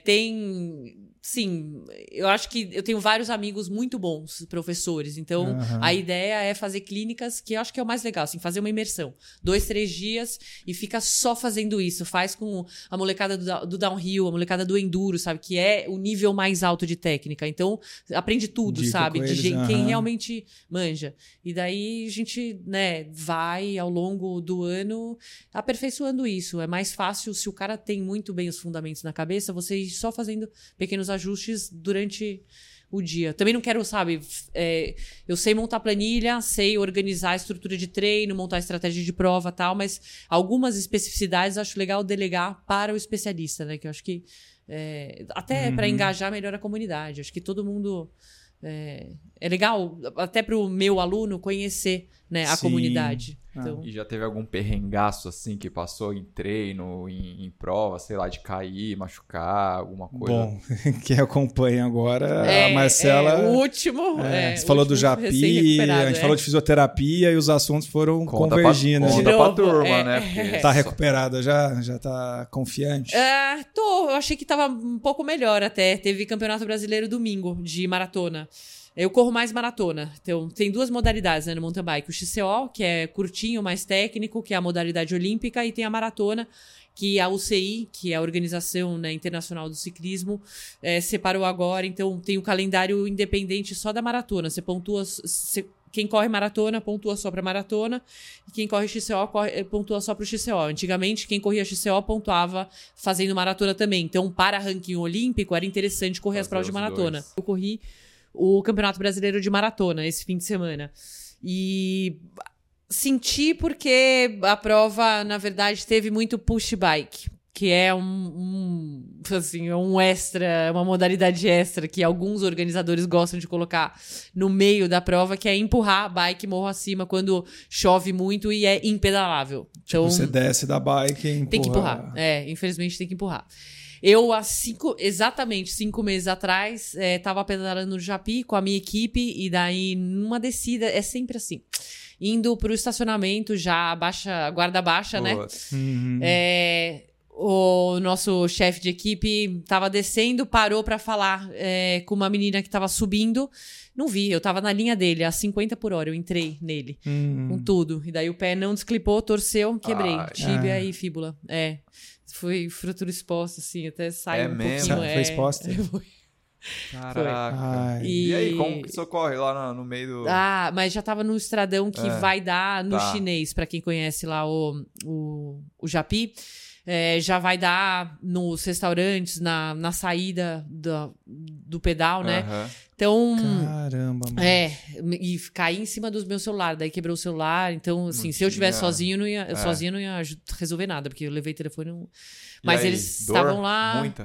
Sim, eu acho que eu tenho vários amigos muito bons, professores. Então, a ideia é fazer clínicas, que eu acho que é o mais legal, assim, fazer uma imersão. 2, 3 dias e fica só fazendo isso. Faz com a molecada do downhill, a molecada do enduro, sabe? Que é o nível mais alto de técnica. Então, aprende tudo, Dica sabe? com De eles, quem realmente manja. E daí a gente, né, vai ao longo do ano aperfeiçoando isso. É mais fácil, se o cara tem muito bem os fundamentos na cabeça, você ir só fazendo pequenos ajustes durante o dia. Também não quero, sabe, eu sei montar planilha, sei organizar a estrutura de treino, montar a estratégia de prova e tal, mas algumas especificidades eu acho legal delegar para o especialista, né? Que eu acho que até para engajar melhor a comunidade. Acho que todo mundo... É legal, até para o meu aluno conhecer, né, a comunidade. Então... E já teve algum perrengaço assim que passou em treino, em prova, sei lá, de cair, machucar, alguma coisa? Bom, quem acompanha agora, a Marcela... o último... você falou do Japi, a gente falou de fisioterapia e os assuntos foram convergindo. Conta pra turma, né? Porque tá recuperada já tá confiante? Eu achei que tava um pouco melhor até. Teve Campeonato Brasileiro domingo de maratona. Eu corro mais maratona. Então, tem 2 modalidades, né, no mountain bike. O XCO, que é curtinho, mais técnico, que é a modalidade olímpica, e tem a maratona, que a UCI, que é a Organização, né, Internacional do Ciclismo, separou agora. Então, tem o calendário independente só da maratona. Você pontua... Quem corre maratona, pontua só para maratona. E quem corre XCO, pontua só para o XCO. Antigamente, quem corria XCO pontuava fazendo maratona também. Então, para ranking olímpico, era interessante correr as provas de maratona. Eu corri o Campeonato Brasileiro de Maratona esse fim de semana. E senti porque a prova, na verdade, teve muito push bike, que é um extra, uma modalidade extra que alguns organizadores gostam de colocar no meio da prova, que é empurrar a bike morro acima quando chove muito e é impedalável. Então, você desce da bike e empurra. Tem que empurrar. Infelizmente tem que empurrar. Eu, exatamente 5 meses atrás, tava pedalando no Japi com a minha equipe, e daí, numa descida, é sempre assim. Indo pro estacionamento, já guarda baixa, né? O nosso chefe de equipe tava descendo, parou pra falar com uma menina que tava subindo. Não vi, eu tava na linha dele, a 50 por hora, eu entrei nele, com tudo. E daí o pé não desclipou, torceu, quebrei. Tíbia e fíbula. Foi fratura exposta, assim, até saiu um mesmo? pouquinho. Foi exposta? Caraca. E aí, como que socorre lá no meio do... Mas já tava no estradão que vai dar no chinês, pra quem conhece lá o Japi. Já vai dar nos restaurantes, na saída do pedal, né? Então... Caramba, mano. E caí em cima do meu celular, daí quebrou o celular. Então, assim, se eu tivesse sozinho, sozinho não ia resolver nada, porque eu levei telefone... Mas aí, eles estavam lá... Muita?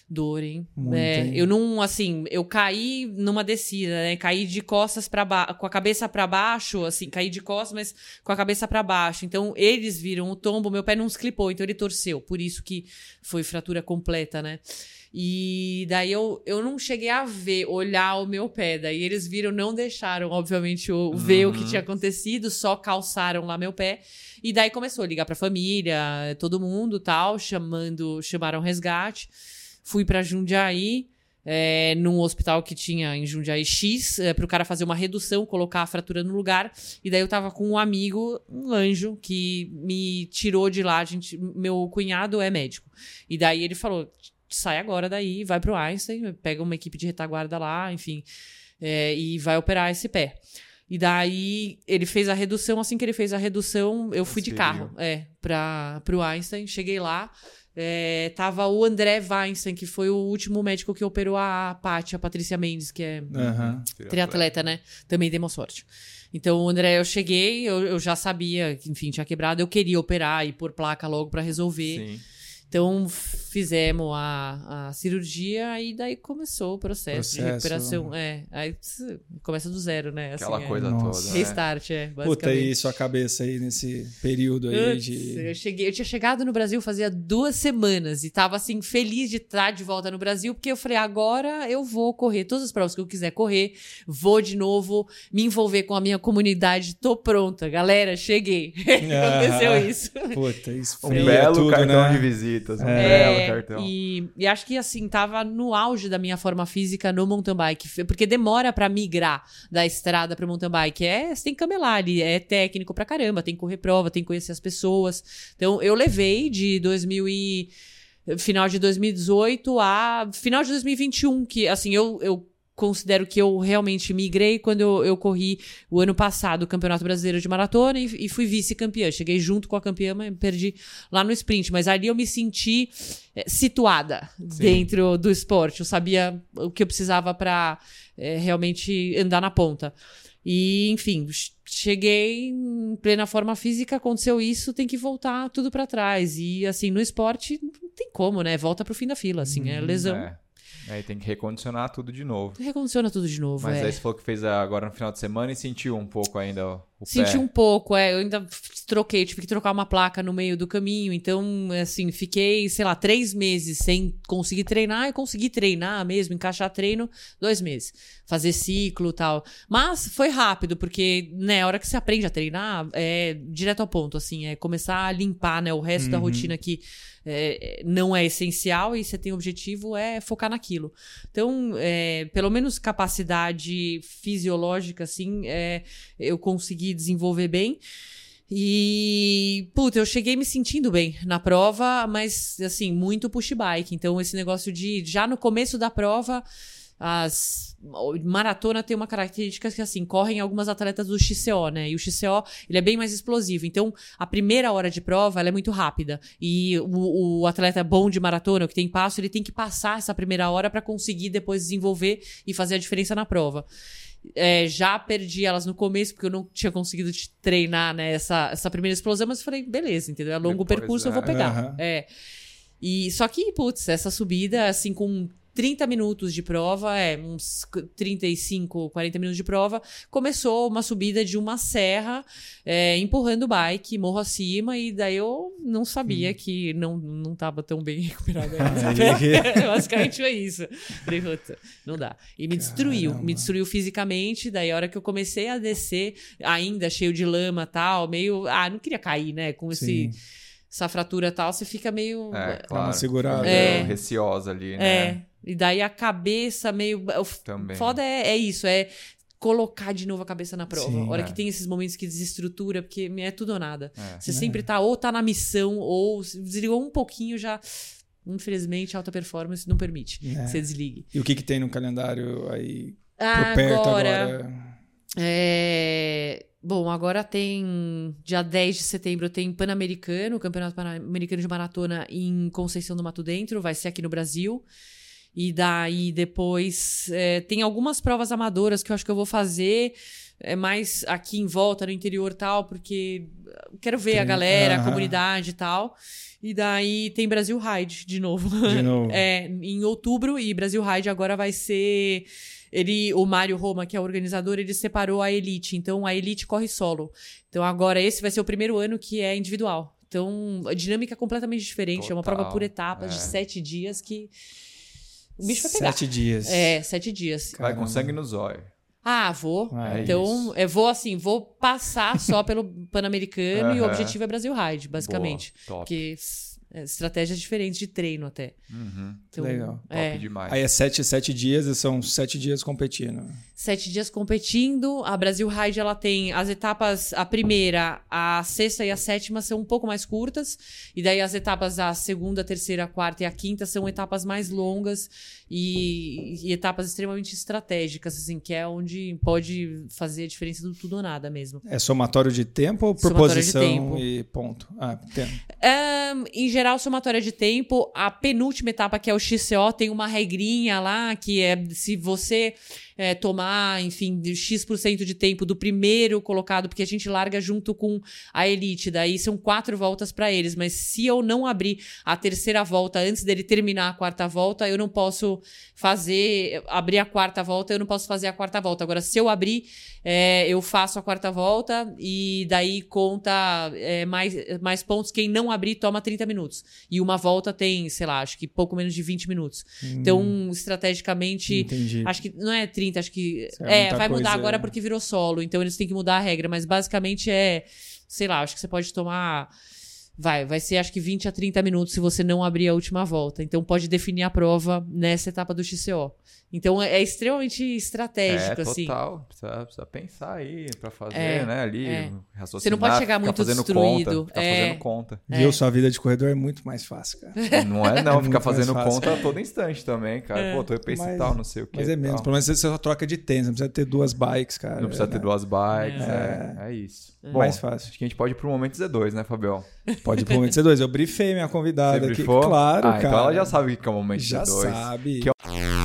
Dor, hein? Muito, hein? Eu não, assim, eu caí numa descida, né? Caí de costas pra baixo, com a cabeça pra baixo, assim, caí de costas, mas com a cabeça pra baixo. Então, eles viram o tombo, meu pé não se clipou, então ele torceu. Por isso que foi fratura completa, né? E daí eu não cheguei a olhar o meu pé. Daí eles viram, não deixaram, obviamente, ver o que tinha acontecido, só calçaram lá meu pé. E daí começou a ligar pra família, todo mundo, tal, chamaram resgate. Fui pra Jundiaí, num hospital que tinha em Jundiaí X, pro cara fazer uma redução, colocar a fratura no lugar. E daí eu tava com um amigo, um anjo, que me tirou de lá. Meu cunhado é médico. E daí ele falou, sai agora daí, vai pro Einstein, pega uma equipe de retaguarda lá, enfim, e vai operar esse pé. E daí ele fez a redução, assim que ele fez a redução, eu fui de carro, pro Einstein, cheguei lá. Tava o André Weinstein, que foi o último médico que operou a Patrícia Mendes, que é triatleta, né? Também demos sorte. Então, o André, eu cheguei, eu já sabia que, enfim, tinha quebrado, eu queria operar e pôr placa logo pra resolver. Sim. Então, fizemos a cirurgia e daí começou o processo de recuperação. Aí começa do zero, né? Aquela assim, coisa toda. Né? Restart, basicamente. Puta, e sua cabeça aí nesse período aí Eu tinha chegado no Brasil fazia 2 semanas e tava, assim, feliz de estar de volta no Brasil, porque eu falei, agora eu vou correr todas as provas que eu quiser correr, vou de novo me envolver com a minha comunidade, tô pronta. Galera, cheguei. Aconteceu isso. Puta, isso foi um belo tudo, cartão, né? De visita. Um belo cartão. E acho que, assim, tava no auge da minha forma física no mountain bike, porque demora pra migrar da estrada pro mountain bike. Você tem que camelar ali, é técnico pra caramba, tem que correr prova, tem que conhecer as pessoas. Então, eu levei de final de 2018 a final de 2021, que, assim, eu considero que eu realmente migrei quando eu corri o ano passado o Campeonato Brasileiro de Maratona e fui vice-campeã. Cheguei junto com a campeã, mas perdi lá no sprint. Mas ali eu me senti situada dentro do esporte. Eu sabia o que eu precisava para realmente andar na ponta. E, enfim, cheguei em plena forma física, aconteceu isso, tem que voltar tudo para trás. E, assim, no esporte não tem como, né? Volta pro fim da fila, assim, é lesão. Aí tem que recondicionar tudo de novo. Recondiciona tudo de novo, Mas aí você falou que fez agora no final de semana e sentiu um pouco ainda o pé. Senti um pouco, eu ainda tive que trocar uma placa no meio do caminho, então, assim, fiquei, sei lá, 3 meses sem conseguir treinar, e consegui treinar mesmo, encaixar treino, 2 meses. Fazer ciclo e tal. Mas foi rápido, porque, né, a hora que você aprende a treinar, é direto ao ponto, assim, é começar a limpar, né, o resto da rotina que não é essencial e você tem o objetivo focar naquilo. Então, pelo menos capacidade fisiológica, assim, eu consegui desenvolver bem. E, puta, eu cheguei me sentindo bem na prova, mas, assim, muito push bike. Então, esse negócio de, já no começo da prova, maratona tem uma característica que, assim, correm algumas atletas do XCO, né? E o XCO, ele é bem mais explosivo. Então, a primeira hora de prova, ela é muito rápida. E o atleta bom de maratona, o que tem passo, ele tem que passar essa primeira hora para conseguir depois desenvolver e fazer a diferença na prova. Já perdi elas no começo, porque eu não tinha conseguido treinar, né, essa primeira explosão, mas eu falei, beleza, entendeu? É longo percurso, eu vou pegar. E, só que, putz, essa subida, assim, com 30 minutos de prova, uns 35, 40 minutos de prova, começou uma subida de uma serra, empurrando o bike, morro acima, e daí eu não sabia que não tava tão bem recuperada. Basicamente foi isso. Falei, não dá. E me destruiu fisicamente, daí a hora que eu comecei a descer, ainda cheio de lama e tal, meio, não queria cair, né, com essa fratura e tal, você fica meio... claro, segurada. Receosa ali, né? E daí a cabeça meio... Também. Foda é isso, colocar de novo a cabeça na prova. Sim, a hora que tem esses momentos que desestrutura, porque é tudo ou nada. Você sempre tá na missão, ou desligou um pouquinho já... Infelizmente, a alta performance não permite que você desligue. E o que tem no calendário aí por perto agora? Bom, agora tem... Dia 10 de setembro tem Pan-Americano, o Campeonato Pan-Americano de Maratona em Conceição do Mato Dentro. Vai ser aqui no Brasil. E daí depois tem algumas provas amadoras que eu acho que eu vou fazer, é mais aqui em volta, no interior e tal, porque quero ver a galera, a comunidade e tal. E daí tem Brasil Ride de novo. De novo. Em outubro, e Brasil Ride agora vai ser... O Mário Roma, que é o organizador, ele separou a Elite. Então, a Elite corre solo. Então, agora esse vai ser o primeiro ano que é individual. Então, a dinâmica é completamente diferente. Total. É uma prova por etapas de 7 dias que o bicho vai pegar. 7 dias. 7 dias. Vai com sangue nos olhos. Vou. É Então, vou passar só pelo Pan-Americano e o objetivo é Brasil Ride, basicamente. Boa, top. Porque estratégias diferentes de treino até. Então, legal. Top demais. Aí é 7 dias e são 7 dias competindo. 7 dias competindo. A Brasil Ride, ela tem as etapas, a primeira, a sexta e a sétima são um pouco mais curtas. E daí as etapas, a segunda, a terceira, a quarta e a quinta são etapas mais longas e etapas extremamente estratégicas, assim, que é onde pode fazer a diferença do tudo ou nada mesmo. É somatório de tempo ou Somatório de proposição tempo. e ponto? Tempo. Em geral, somatória de tempo. A penúltima etapa, que é o XCO, tem uma regrinha lá, que é se você tomar, enfim, X% de tempo do primeiro colocado, porque a gente larga junto com a Elite, daí são 4 voltas para eles, mas se eu não abrir a terceira volta antes dele terminar a quarta volta, eu não posso abrir a quarta volta, eu não posso fazer a quarta volta. Agora, se eu abrir, eu faço a quarta volta e daí conta mais pontos. Quem não abrir toma 30 minutos. E uma volta tem, sei lá, acho que pouco menos de 20 minutos. Então, estrategicamente, Entendi. acho que não é 30, acho que muita vai mudar coisa, agora porque virou solo, então eles têm que mudar a regra, mas basicamente sei lá, acho que você pode tomar vai ser acho que 20 a 30 minutos se você não abrir a última volta. Então pode definir a prova nessa etapa do XCO. Então é extremamente estratégico, assim. Total. Precisa pensar aí pra fazer, né? Ali, raciocinar. Você não pode chegar muito destruído. Ficar fazendo conta. Viu? Sua vida de corredor é muito mais fácil, cara. Não é não, ficar muito fazendo mais fácil. conta a todo instante também, cara. Pô, tô pace e tal, não sei o quê. Mas é menos. Tal. Pelo menos você só troca de tênis, não precisa ter 2 bikes, cara. Não precisa ter 2 bikes, é isso. Bom, mais fácil. Acho que a gente pode ir pro momento Z2, né, Fabião? Pode ir pro momento C2. Eu briefei minha convidada Você aqui. brifou? Claro, cara. Então ela já sabe o que é o momento Já Z2. sabe. Que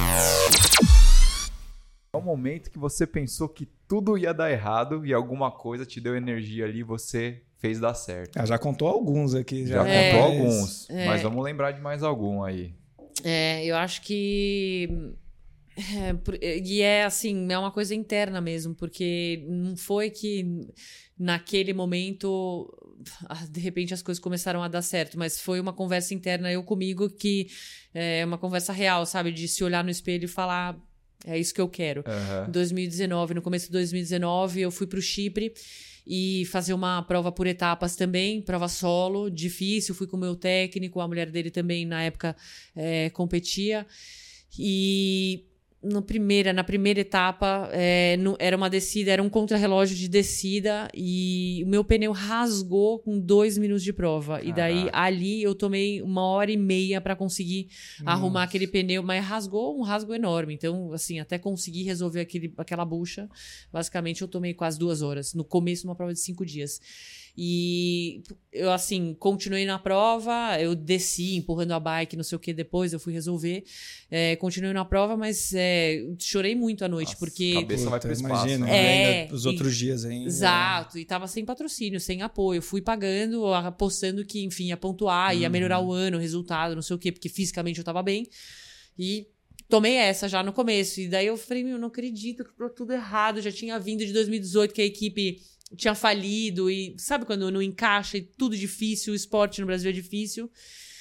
é o momento que você pensou que tudo ia dar errado e alguma coisa te deu energia ali e você fez dar certo. Já contou alguns aqui. Já contou alguns, mas vamos lembrar de mais algum aí. Eu acho que... assim, é uma coisa interna mesmo, porque não foi que naquele momento, de repente, as coisas começaram a dar certo, mas foi uma conversa interna, eu comigo, que é uma conversa real, sabe? De se olhar no espelho e falar, é isso que eu quero. Em 2019, no começo de 2019, eu fui pro Chipre e fazer uma prova por etapas também, prova solo, difícil, fui com o meu técnico, a mulher dele também, na época, competia, e... na primeira etapa, era uma descida, era um contrarrelógio de descida e o meu pneu rasgou com 2 minutos de prova. E daí, ali, eu tomei 1h30 para conseguir arrumar aquele pneu, mas rasgou um rasgo enorme. Então, assim, até conseguir resolver aquela bucha, basicamente, eu tomei quase 2 horas, no começo de uma prova de 5 dias. E eu, assim, continuei na prova, eu desci empurrando a bike, não sei o que, depois eu fui resolver. Continuei na prova, mas chorei muito à noite, porque... A cabeça vai pro espaço. Imagina, né? ainda os outros dias ainda. Exato, e tava sem patrocínio, sem apoio. Fui pagando, apostando que, enfim, ia pontuar, ia melhorar o ano, o resultado, não sei o quê, porque fisicamente eu tava bem. E tomei essa já no começo. E daí eu falei, eu não acredito que deu tudo errado. Já tinha vindo de 2018 que a equipe tinha falido. E sabe quando não encaixa e tudo difícil, o esporte no Brasil é difícil.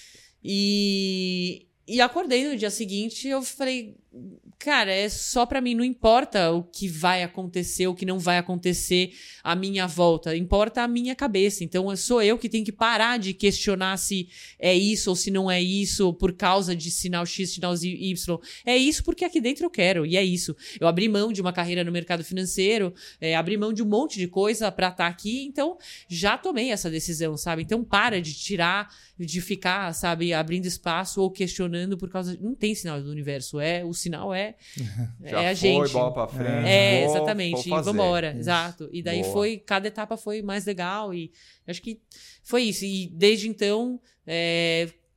E acordei no dia seguinte e eu falei, cara, é só pra mim, não importa o que vai acontecer, o que não vai acontecer à minha volta, importa a minha cabeça. Então, sou eu que tenho que parar de questionar se é isso ou se não é isso por causa de sinal X, sinal Y. É isso porque aqui dentro eu quero, e é isso. Eu abri mão de uma carreira no mercado financeiro, abri mão de um monte de coisa pra estar aqui, então já tomei essa decisão, sabe? Então, para de ficar, sabe, abrindo espaço ou questionando por causa... Não tem sinal do universo, o sinal é a gente. Foi, bola pra frente. Exatamente. Vou E vambora, exato. E daí Boa. cada etapa foi mais legal e acho que foi isso. E desde então,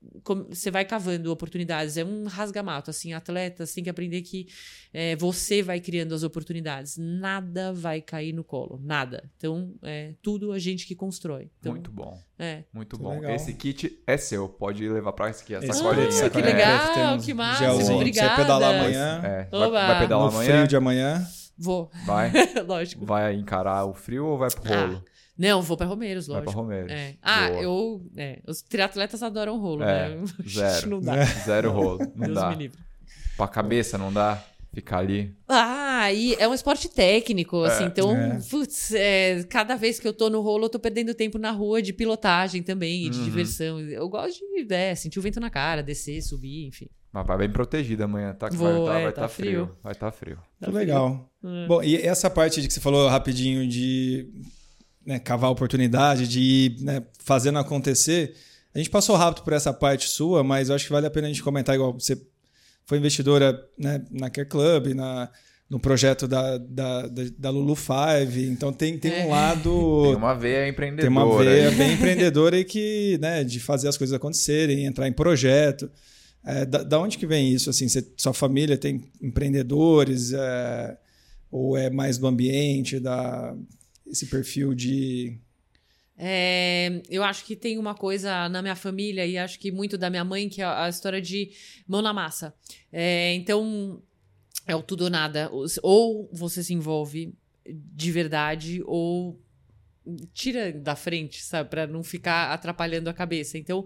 você vai cavando oportunidades. É um rasgamato, assim, atleta, você tem que aprender que você vai criando as oportunidades. Nada vai cair no colo, nada. Então, tudo a gente que constrói. Então, muito bom. Muito que bom. legal. Esse kit é seu, pode levar pra esse aqui, a Esse sacolinha. que legal, que máximo, gelzinho, obrigada. Você pedalar amanhã, Vai pedalar no amanhã? frio de amanhã. Vou, Vai? lógico. Vai encarar o frio ou vai pro rolo? Não, vou pra Romeiros, Vai lógico. pra Romeiros. Boa. Os triatletas adoram rolo, né? Zero. Não dá. Zero rolo, não Deus dá. me livre. Pra cabeça não dá? Ficar ali. E é um esporte técnico, assim, então, putz, cada vez que eu tô no rolo, eu tô perdendo tempo na rua de pilotagem também, e de diversão. Eu gosto de sentir o vento na cara, descer, subir, enfim. Mas vai bem protegida amanhã, tá? Que vai estar frio. Vai estar frio. Tá legal. Bom, e essa parte de que você falou rapidinho de cavar oportunidade, de ir fazendo acontecer, a gente passou rápido por essa parte sua, mas eu acho que vale a pena a gente comentar igual você foi investidora na Care Club, no projeto da Lulu Five, então tem um lado... Tem uma veia empreendedora. Tem uma veia bem empreendedora e que, de fazer as coisas acontecerem, entrar em projeto. Da onde que vem isso? Assim, sua família tem empreendedores? Ou é mais do ambiente, esse perfil de... Eu acho que tem uma coisa na minha família e acho que muito da minha mãe, que é a história de mão na massa. Então, é o tudo ou nada. Ou você se envolve de verdade ou tira da frente, sabe? Pra não ficar atrapalhando a cabeça. Então,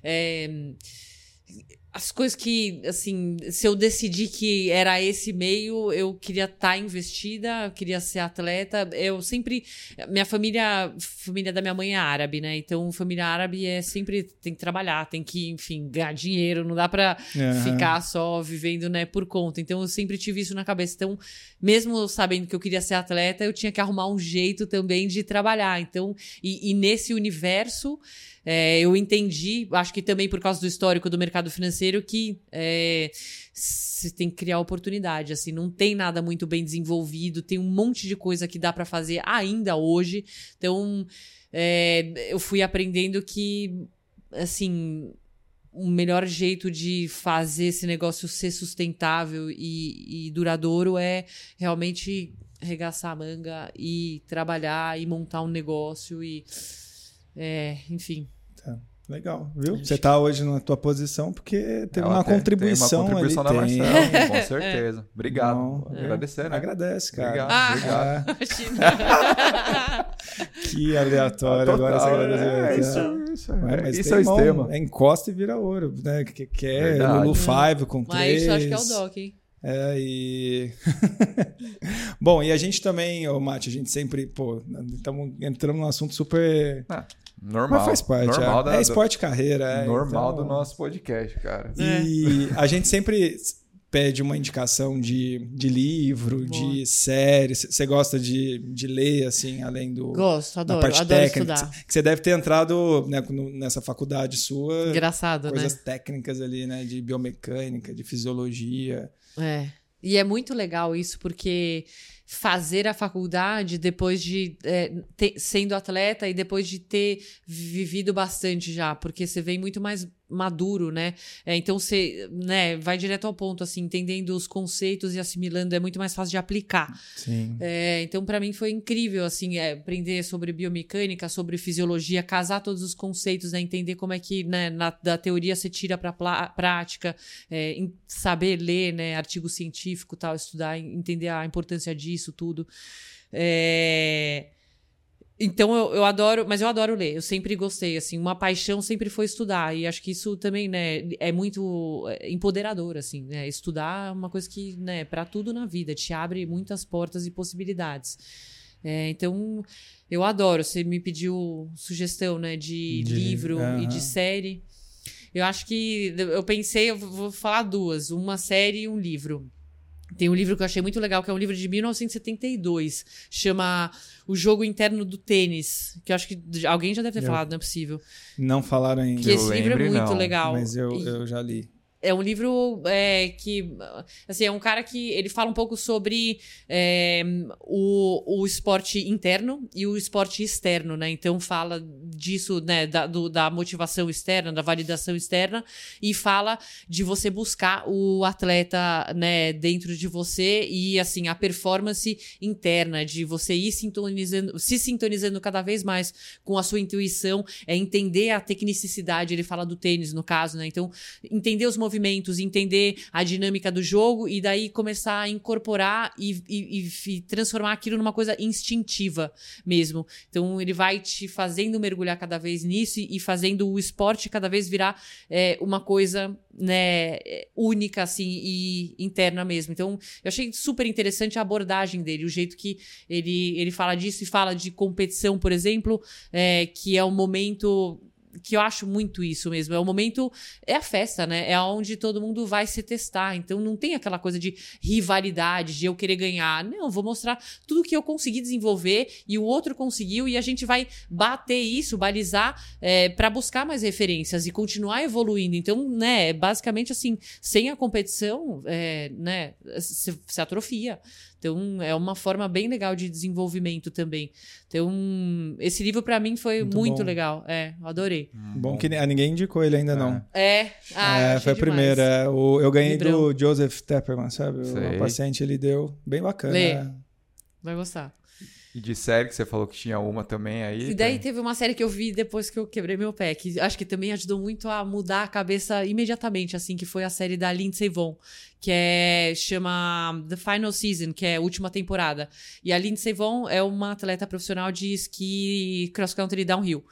as coisas que, assim, se eu decidi que era esse meio, eu queria estar investida, eu queria ser atleta. Eu sempre... Minha família da minha mãe é árabe, né? Então, família árabe sempre tem que trabalhar, tem que, enfim, ganhar dinheiro. Não dá pra ficar só vivendo, por conta. Então, eu sempre tive isso na cabeça. Então, mesmo sabendo que eu queria ser atleta, eu tinha que arrumar um jeito também de trabalhar. Então, e nesse universo... eu entendi, acho que também por causa do histórico do mercado financeiro, que você tem que criar oportunidade, assim, não tem nada muito bem desenvolvido, tem um monte de coisa que dá para fazer ainda hoje. Então, eu fui aprendendo que, assim, o melhor jeito de fazer esse negócio ser sustentável e duradouro é realmente arregaçar a manga e trabalhar e montar um negócio e... enfim. Tá. Legal, viu? Você tá hoje na tua posição porque teve uma tem contribuição uma contribuição ali. da Marcela, com certeza. Obrigado. Não, Agradecer, né? Agradece, cara. Obrigado. Que aleatório. Agora você agradece. Isso é o extremo. Encosta e vira ouro, né? Que é Verdade. Lulu Five com 3. Mas isso acho que é o Doc, hein? Bom, e a gente também, Mate, a gente sempre, entramos num assunto super... Normal. Mas faz parte. Normal é esporte carreira. Normal então... do nosso podcast, cara. E a gente sempre pede uma indicação de livro, de série. Você gosta de ler, assim, além do... Gosto, adoro. Da parte adoro técnica. estudar. Que você deve ter entrado nessa faculdade sua... Engraçado, coisas né? técnicas ali, né? De biomecânica, de fisiologia. E é muito legal isso, porque fazer a faculdade depois de sendo atleta e depois de ter vivido bastante já, porque você vem muito mais maduro, né? Então você vai direto ao ponto, assim, entendendo os conceitos e assimilando, é muito mais fácil de aplicar. Sim. Então, para mim, foi incrível, assim, aprender sobre biomecânica, sobre fisiologia, casar todos os conceitos, né? Entender como é que, da teoria você tira para prática, saber ler, né? Artigo científico, tal, estudar, entender a importância disso, tudo. Então, eu adoro, mas eu adoro ler, eu sempre gostei, assim, uma paixão sempre foi estudar, e acho que isso também, é muito empoderador, assim, né, estudar é uma coisa que, para tudo na vida, te abre muitas portas e possibilidades. Então, eu adoro, você me pediu sugestão, né, de livro e de série, eu acho que, eu vou falar duas, uma série e um livro. Tem um livro que eu achei muito legal, que é um livro de 1972, chama O Jogo Interno do Tênis, que eu acho que alguém já deve ter falado, não é possível. Não falaram ainda. Que esse livro é muito legal. Mas eu já li. É um livro que, assim, é um cara que ele fala um pouco sobre o esporte interno e o esporte externo, né? Então fala disso, né, da motivação externa, da validação externa, e fala de você buscar o atleta, né, dentro de você e, assim, a performance interna, de você ir se sintonizando cada vez mais com a sua intuição, entender a tecnicidade, ele fala do tênis, no caso, né? Então, entender os movimentos, entender a dinâmica do jogo e daí começar a incorporar e transformar aquilo numa coisa instintiva mesmo. Então, ele vai te fazendo mergulhar cada vez nisso e fazendo o esporte cada vez virar uma coisa, né, única, assim, e interna mesmo. Então, eu achei super interessante a abordagem dele, o jeito que ele fala disso e fala de competição, por exemplo, que é um momento que eu acho muito isso mesmo. É o momento, é a festa, né? É onde todo mundo vai se testar. Então não tem aquela coisa de rivalidade, de eu querer ganhar. Não, vou mostrar tudo que eu consegui desenvolver e o outro conseguiu e a gente vai bater isso, balizar para buscar mais referências e continuar evoluindo. Então, né, basicamente assim, sem a competição, né, se atrofia. Então, é uma forma bem legal de desenvolvimento também. Então, esse livro para mim foi muito legal. Eu adorei. Bom que ninguém indicou ele ainda, não. Foi a primeira. Eu ganhei Librão. do Joseph Tepperman, sabe? Sei. O paciente, ele deu. Bem bacana. Lê. Vai gostar. E de série que você falou que tinha uma também aí. E daí teve uma série que eu vi depois que eu quebrei meu pé, que acho que também ajudou muito a mudar a cabeça imediatamente, assim, que foi a série da Lindsey Vonn, que chama The Final Season, que é a última temporada. E a Lindsey Vonn é uma atleta profissional de esqui cross country downhill.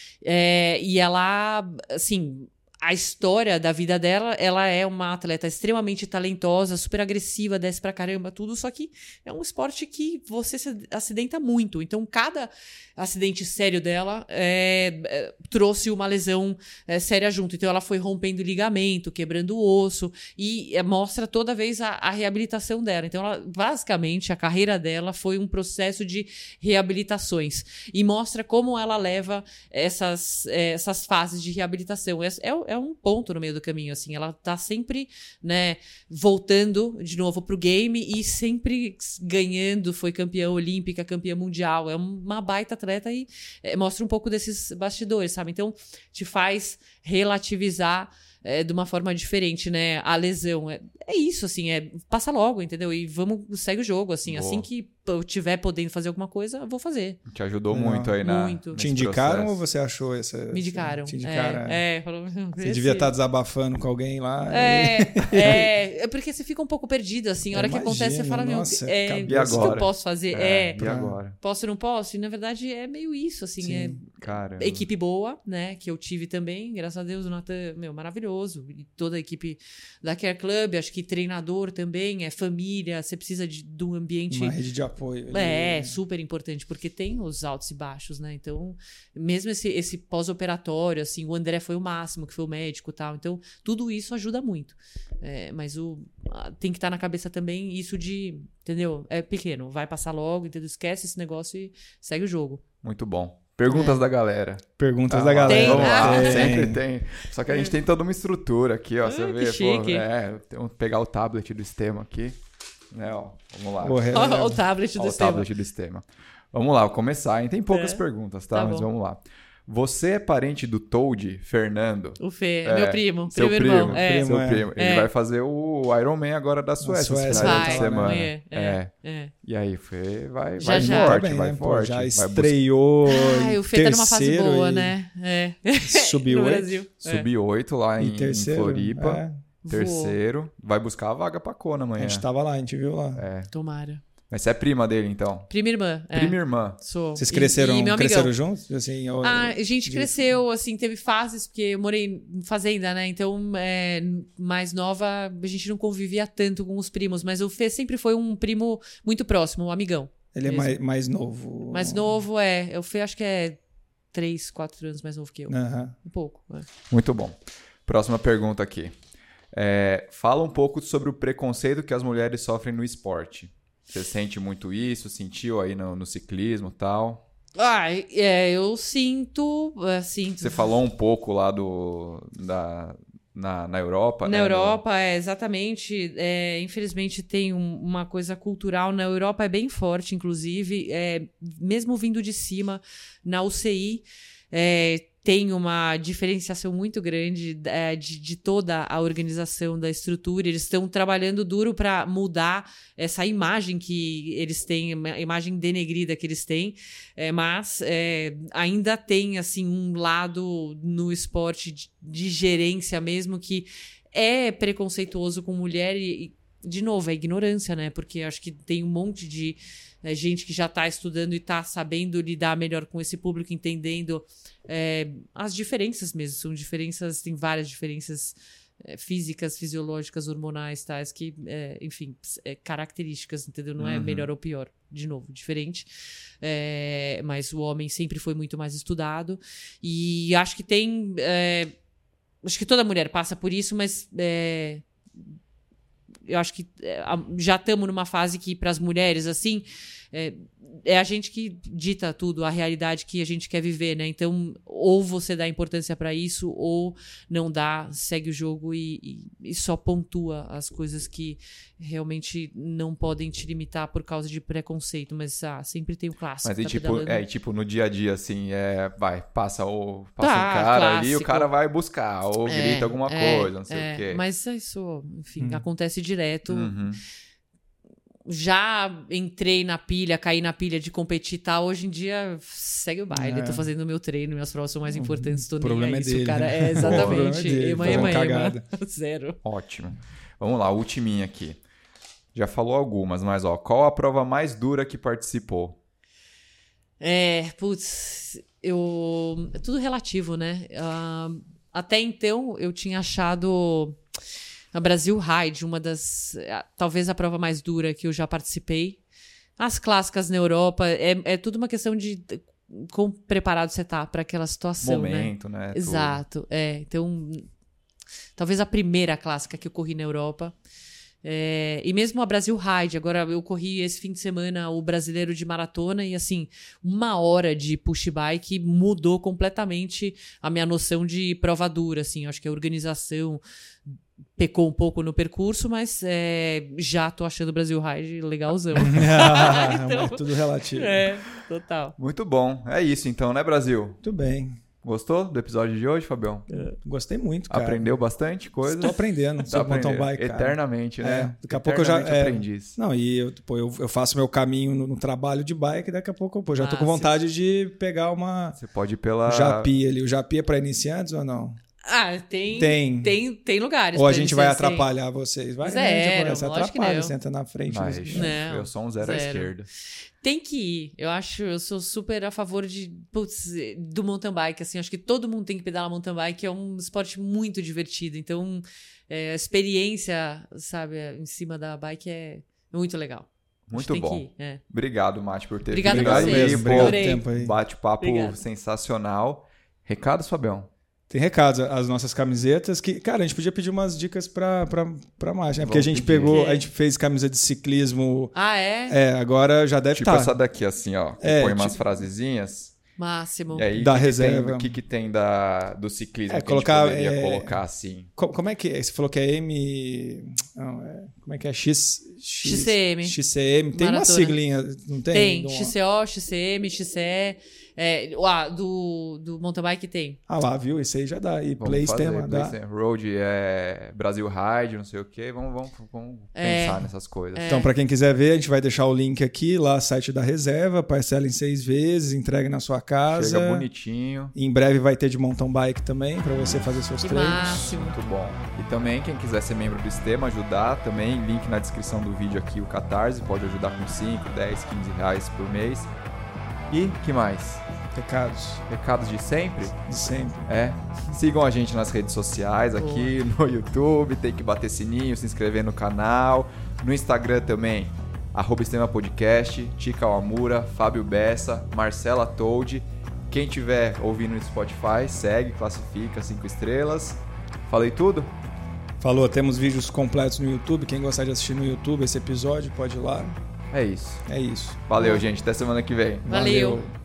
E ela, assim, a história da vida dela, ela é uma atleta extremamente talentosa, super agressiva, desce pra caramba, tudo, só que é um esporte que você se acidenta muito. Então, cada acidente sério dela trouxe uma lesão séria junto. Então, ela foi rompendo ligamento, quebrando o osso, e mostra toda vez a reabilitação dela. Então, basicamente, a carreira dela foi um processo de reabilitações. E mostra como ela leva essas fases de reabilitação. É um ponto no meio do caminho, assim. Ela tá sempre, né, voltando de novo pro game e sempre ganhando. Foi campeã olímpica, campeã mundial. É uma baita atleta e mostra um pouco desses bastidores, sabe? Então, te faz relativizar de uma forma diferente, né? A lesão. É isso, assim, passa logo, entendeu? E segue o jogo, assim. Boa. Assim que eu tiver podendo fazer alguma coisa, eu vou fazer. Te ajudou muito aí na. Muito. Te indicaram processo. ou você achou essa? Me indicaram. Te indicaram. Falou, você devia estar desabafando com alguém lá. É porque você fica um pouco perdido, assim. A hora que acontece, você fala, nossa, o que agora? eu posso fazer? E agora? Posso ou não posso? E, na verdade, é meio isso, assim. Sim. Cara. Equipe boa, né? Que eu tive também. Graças a Deus, o Nathan, maravilhoso. E toda a equipe da Care Club, acho que treinador também, família. Você precisa de um ambiente... Uma rede de apoio. Super importante, porque tem os altos e baixos, né? Então, mesmo esse pós-operatório, assim, o André foi o máximo, que foi o médico e tal. Então, tudo isso ajuda muito. Mas tem que estar na cabeça também isso de, entendeu? É pequeno, vai passar logo, entendeu? Esquece esse negócio e segue o jogo. Muito bom. Perguntas da galera. Perguntas da galera. Tem, Vamos lá, Tem. sempre tem. Só que a gente tem toda uma estrutura aqui, ó. Você que vê, chique. Vou pegar o tablet do Estema aqui. Né, ó, vamos lá. Olha o tablet do Ó, o sistema. tablet do Estema. Vamos lá, vou começar, hein? Tem poucas perguntas, tá? Tá Mas bom. vamos lá. Você é parente do Toad, Fernando? O Fê, meu primo. Seu Primo irmão. primo, seu é. primo. Ele vai fazer o Iron Man agora da Suécia, esse final de Vai, semana. amanhã. E aí, Fê vai Já. forte, Tá bem, vai né? Pô, forte. já vai estreou. O Fê tá numa fase terceiro boa, e né? Subiu No 8. Brasil. Sub-8 lá E em terceiro. Floripa. Terceiro. Vai buscar a vaga pra Kona A amanhã. gente tava lá, a gente viu lá. Tomara. Mas você é prima dele, então? Prima irmã. Prima e irmã. Sou. Vocês E cresceram meu amigão. juntos? Assim, A gente cresceu, assim, teve fases, porque eu morei em fazenda, né? Então, mais nova, a gente não convivia tanto com os primos. Mas o Fê sempre foi um primo muito próximo, um amigão. Ele mesmo. é mais novo. Mais novo, O Fê acho que é 3, 4 anos mais novo que eu. Aham. Um pouco. Muito bom. Próxima pergunta aqui. Fala um pouco sobre o preconceito que as mulheres sofrem no esporte. Você sente muito isso? Sentiu aí no ciclismo e tal? Eu sinto, assim... Você falou um pouco lá na Europa, Na né? Europa, exatamente. Infelizmente tem uma coisa cultural. Na Europa é bem forte, inclusive. Mesmo vindo de cima, na UCI, tem uma diferenciação muito grande de toda a organização da estrutura. Eles estão trabalhando duro para mudar essa imagem que eles têm, a imagem denegrida que eles têm, mas ainda tem assim, um lado no esporte de gerência mesmo que é preconceituoso com mulher e de novo, é ignorância, né? Porque acho que tem um monte de gente que já está estudando e está sabendo lidar melhor com esse público, entendendo as diferenças mesmo. São diferenças, tem várias diferenças físicas, fisiológicas, hormonais, tais, que, enfim, características, entendeu? Não é melhor ou pior, de novo, diferente. Mas o homem sempre foi muito mais estudado. E acho que tem... acho que toda mulher passa por isso, mas... eu acho que já estamos numa fase que, para as mulheres, assim, é a gente que dita tudo, a realidade que a gente quer viver, né? Então, ou você dá importância para isso, ou não dá, segue o jogo e só pontua as coisas que realmente não podem te limitar por causa de preconceito. Mas sempre tem o clássico. Mas tipo, no dia a dia, assim, passa um cara clássico. ali e o cara vai buscar, ou grita alguma coisa, não sei o quê. Mas isso, enfim, acontece direto. Já entrei na pilha, caí na pilha de competir e tal. Hoje em dia, segue o baile. Tô fazendo o meu treino, minhas provas são mais importantes. Tô nem aí, isso, dele, cara. Né? Exatamente. Ema. Zero. Ótimo. Vamos lá, ultiminha aqui. Já falou algumas, mas qual a prova mais dura que participou? É tudo relativo, né? Até então, eu tinha achado a Brasil Ride uma das... talvez a prova mais dura que eu já participei. As clássicas na Europa, é tudo uma questão de quão preparado você tá para aquela situação, momento, né? Exato. Então, talvez a primeira clássica que eu corri na Europa. E mesmo a Brasil Ride, agora eu corri esse fim de semana o brasileiro de maratona e assim, 1 hora de push bike mudou completamente a minha noção de prova dura, assim, eu acho que a organização pecou um pouco no percurso, mas já tô achando o Brasil Ride legalzão. Então, tudo relativo. Total. Muito bom, é isso então, né, Brasil? Muito bem. Gostou do episódio de hoje, Fabião? Gostei muito, cara. Aprendeu bastante coisa? Estou aprendendo sobre mountain bike, cara. Eternamente, né? Daqui a pouco eu já... aprendiz. Não, e eu faço meu caminho no trabalho de bike, daqui a pouco eu já tô com vontade de pegar uma... Você pode ir pela... Japi ali. O Japi é para iniciantes ou não? Tem lugares. Ou a gente vai atrapalhar vocês? Vai, zero, você atrapalha, senta na frente. Mas, eu sou um zero à esquerda. Tem que ir. Eu sou super a favor do mountain bike. Assim, acho que todo mundo tem que pedalar mountain bike. É um esporte muito divertido. Então, a experiência, sabe, em cima da bike é muito legal. Muito bom. Obrigado, Mati, por ter vindo. Obrigado a vocês. Obrigado. Bate-papo sensacional. Recados, Fabião? Tem recados, as nossas camisetas, que, cara, a gente podia pedir umas dicas pra Márcia, né? Porque a gente a gente fez camisa de ciclismo. Agora já deve estar. Tipo essa daqui, assim, ó. Põe umas frasezinhas. Máximo. E aí, da reserva. O que tem do ciclismo que colocar, a gente poderia colocar assim? Como é que é? Você falou que é M... Não, como é que é? XCM. XCM. Tem uma siglinha, não tem? Tem. XCO, XCM, XCE... do mountain bike tem. Lá, viu? Isso aí já dá. E Place tema dá. Road Brasil Ride, não sei o quê. Vamos pensar nessas coisas. Então, para quem quiser ver, a gente vai deixar o link aqui, lá, site da reserva, parcela em 6 vezes, entregue na sua casa. Chega bonitinho. Em breve vai ter de mountain bike também, para você fazer seus treinos. Máximo. Muito bom. E também, quem quiser ser membro do sistema, ajudar, também, link na descrição do vídeo aqui, o Catarse, pode ajudar com 5, 10, 15 reais por mês. E que mais? Recados de sempre? De sempre. Sigam a gente nas redes sociais, aqui no YouTube, tem que bater sininho, se inscrever no canal. No Instagram também, @Sistema Podcast, Tica Amura, Fábio Bessa, Marcela Told. Quem estiver ouvindo no Spotify, segue, classifica 5 estrelas. Falei tudo? Falou, temos vídeos completos no YouTube. Quem gostar de assistir no YouTube esse episódio, pode ir lá. É isso. É isso. Valeu, gente. Até semana que vem. Valeu.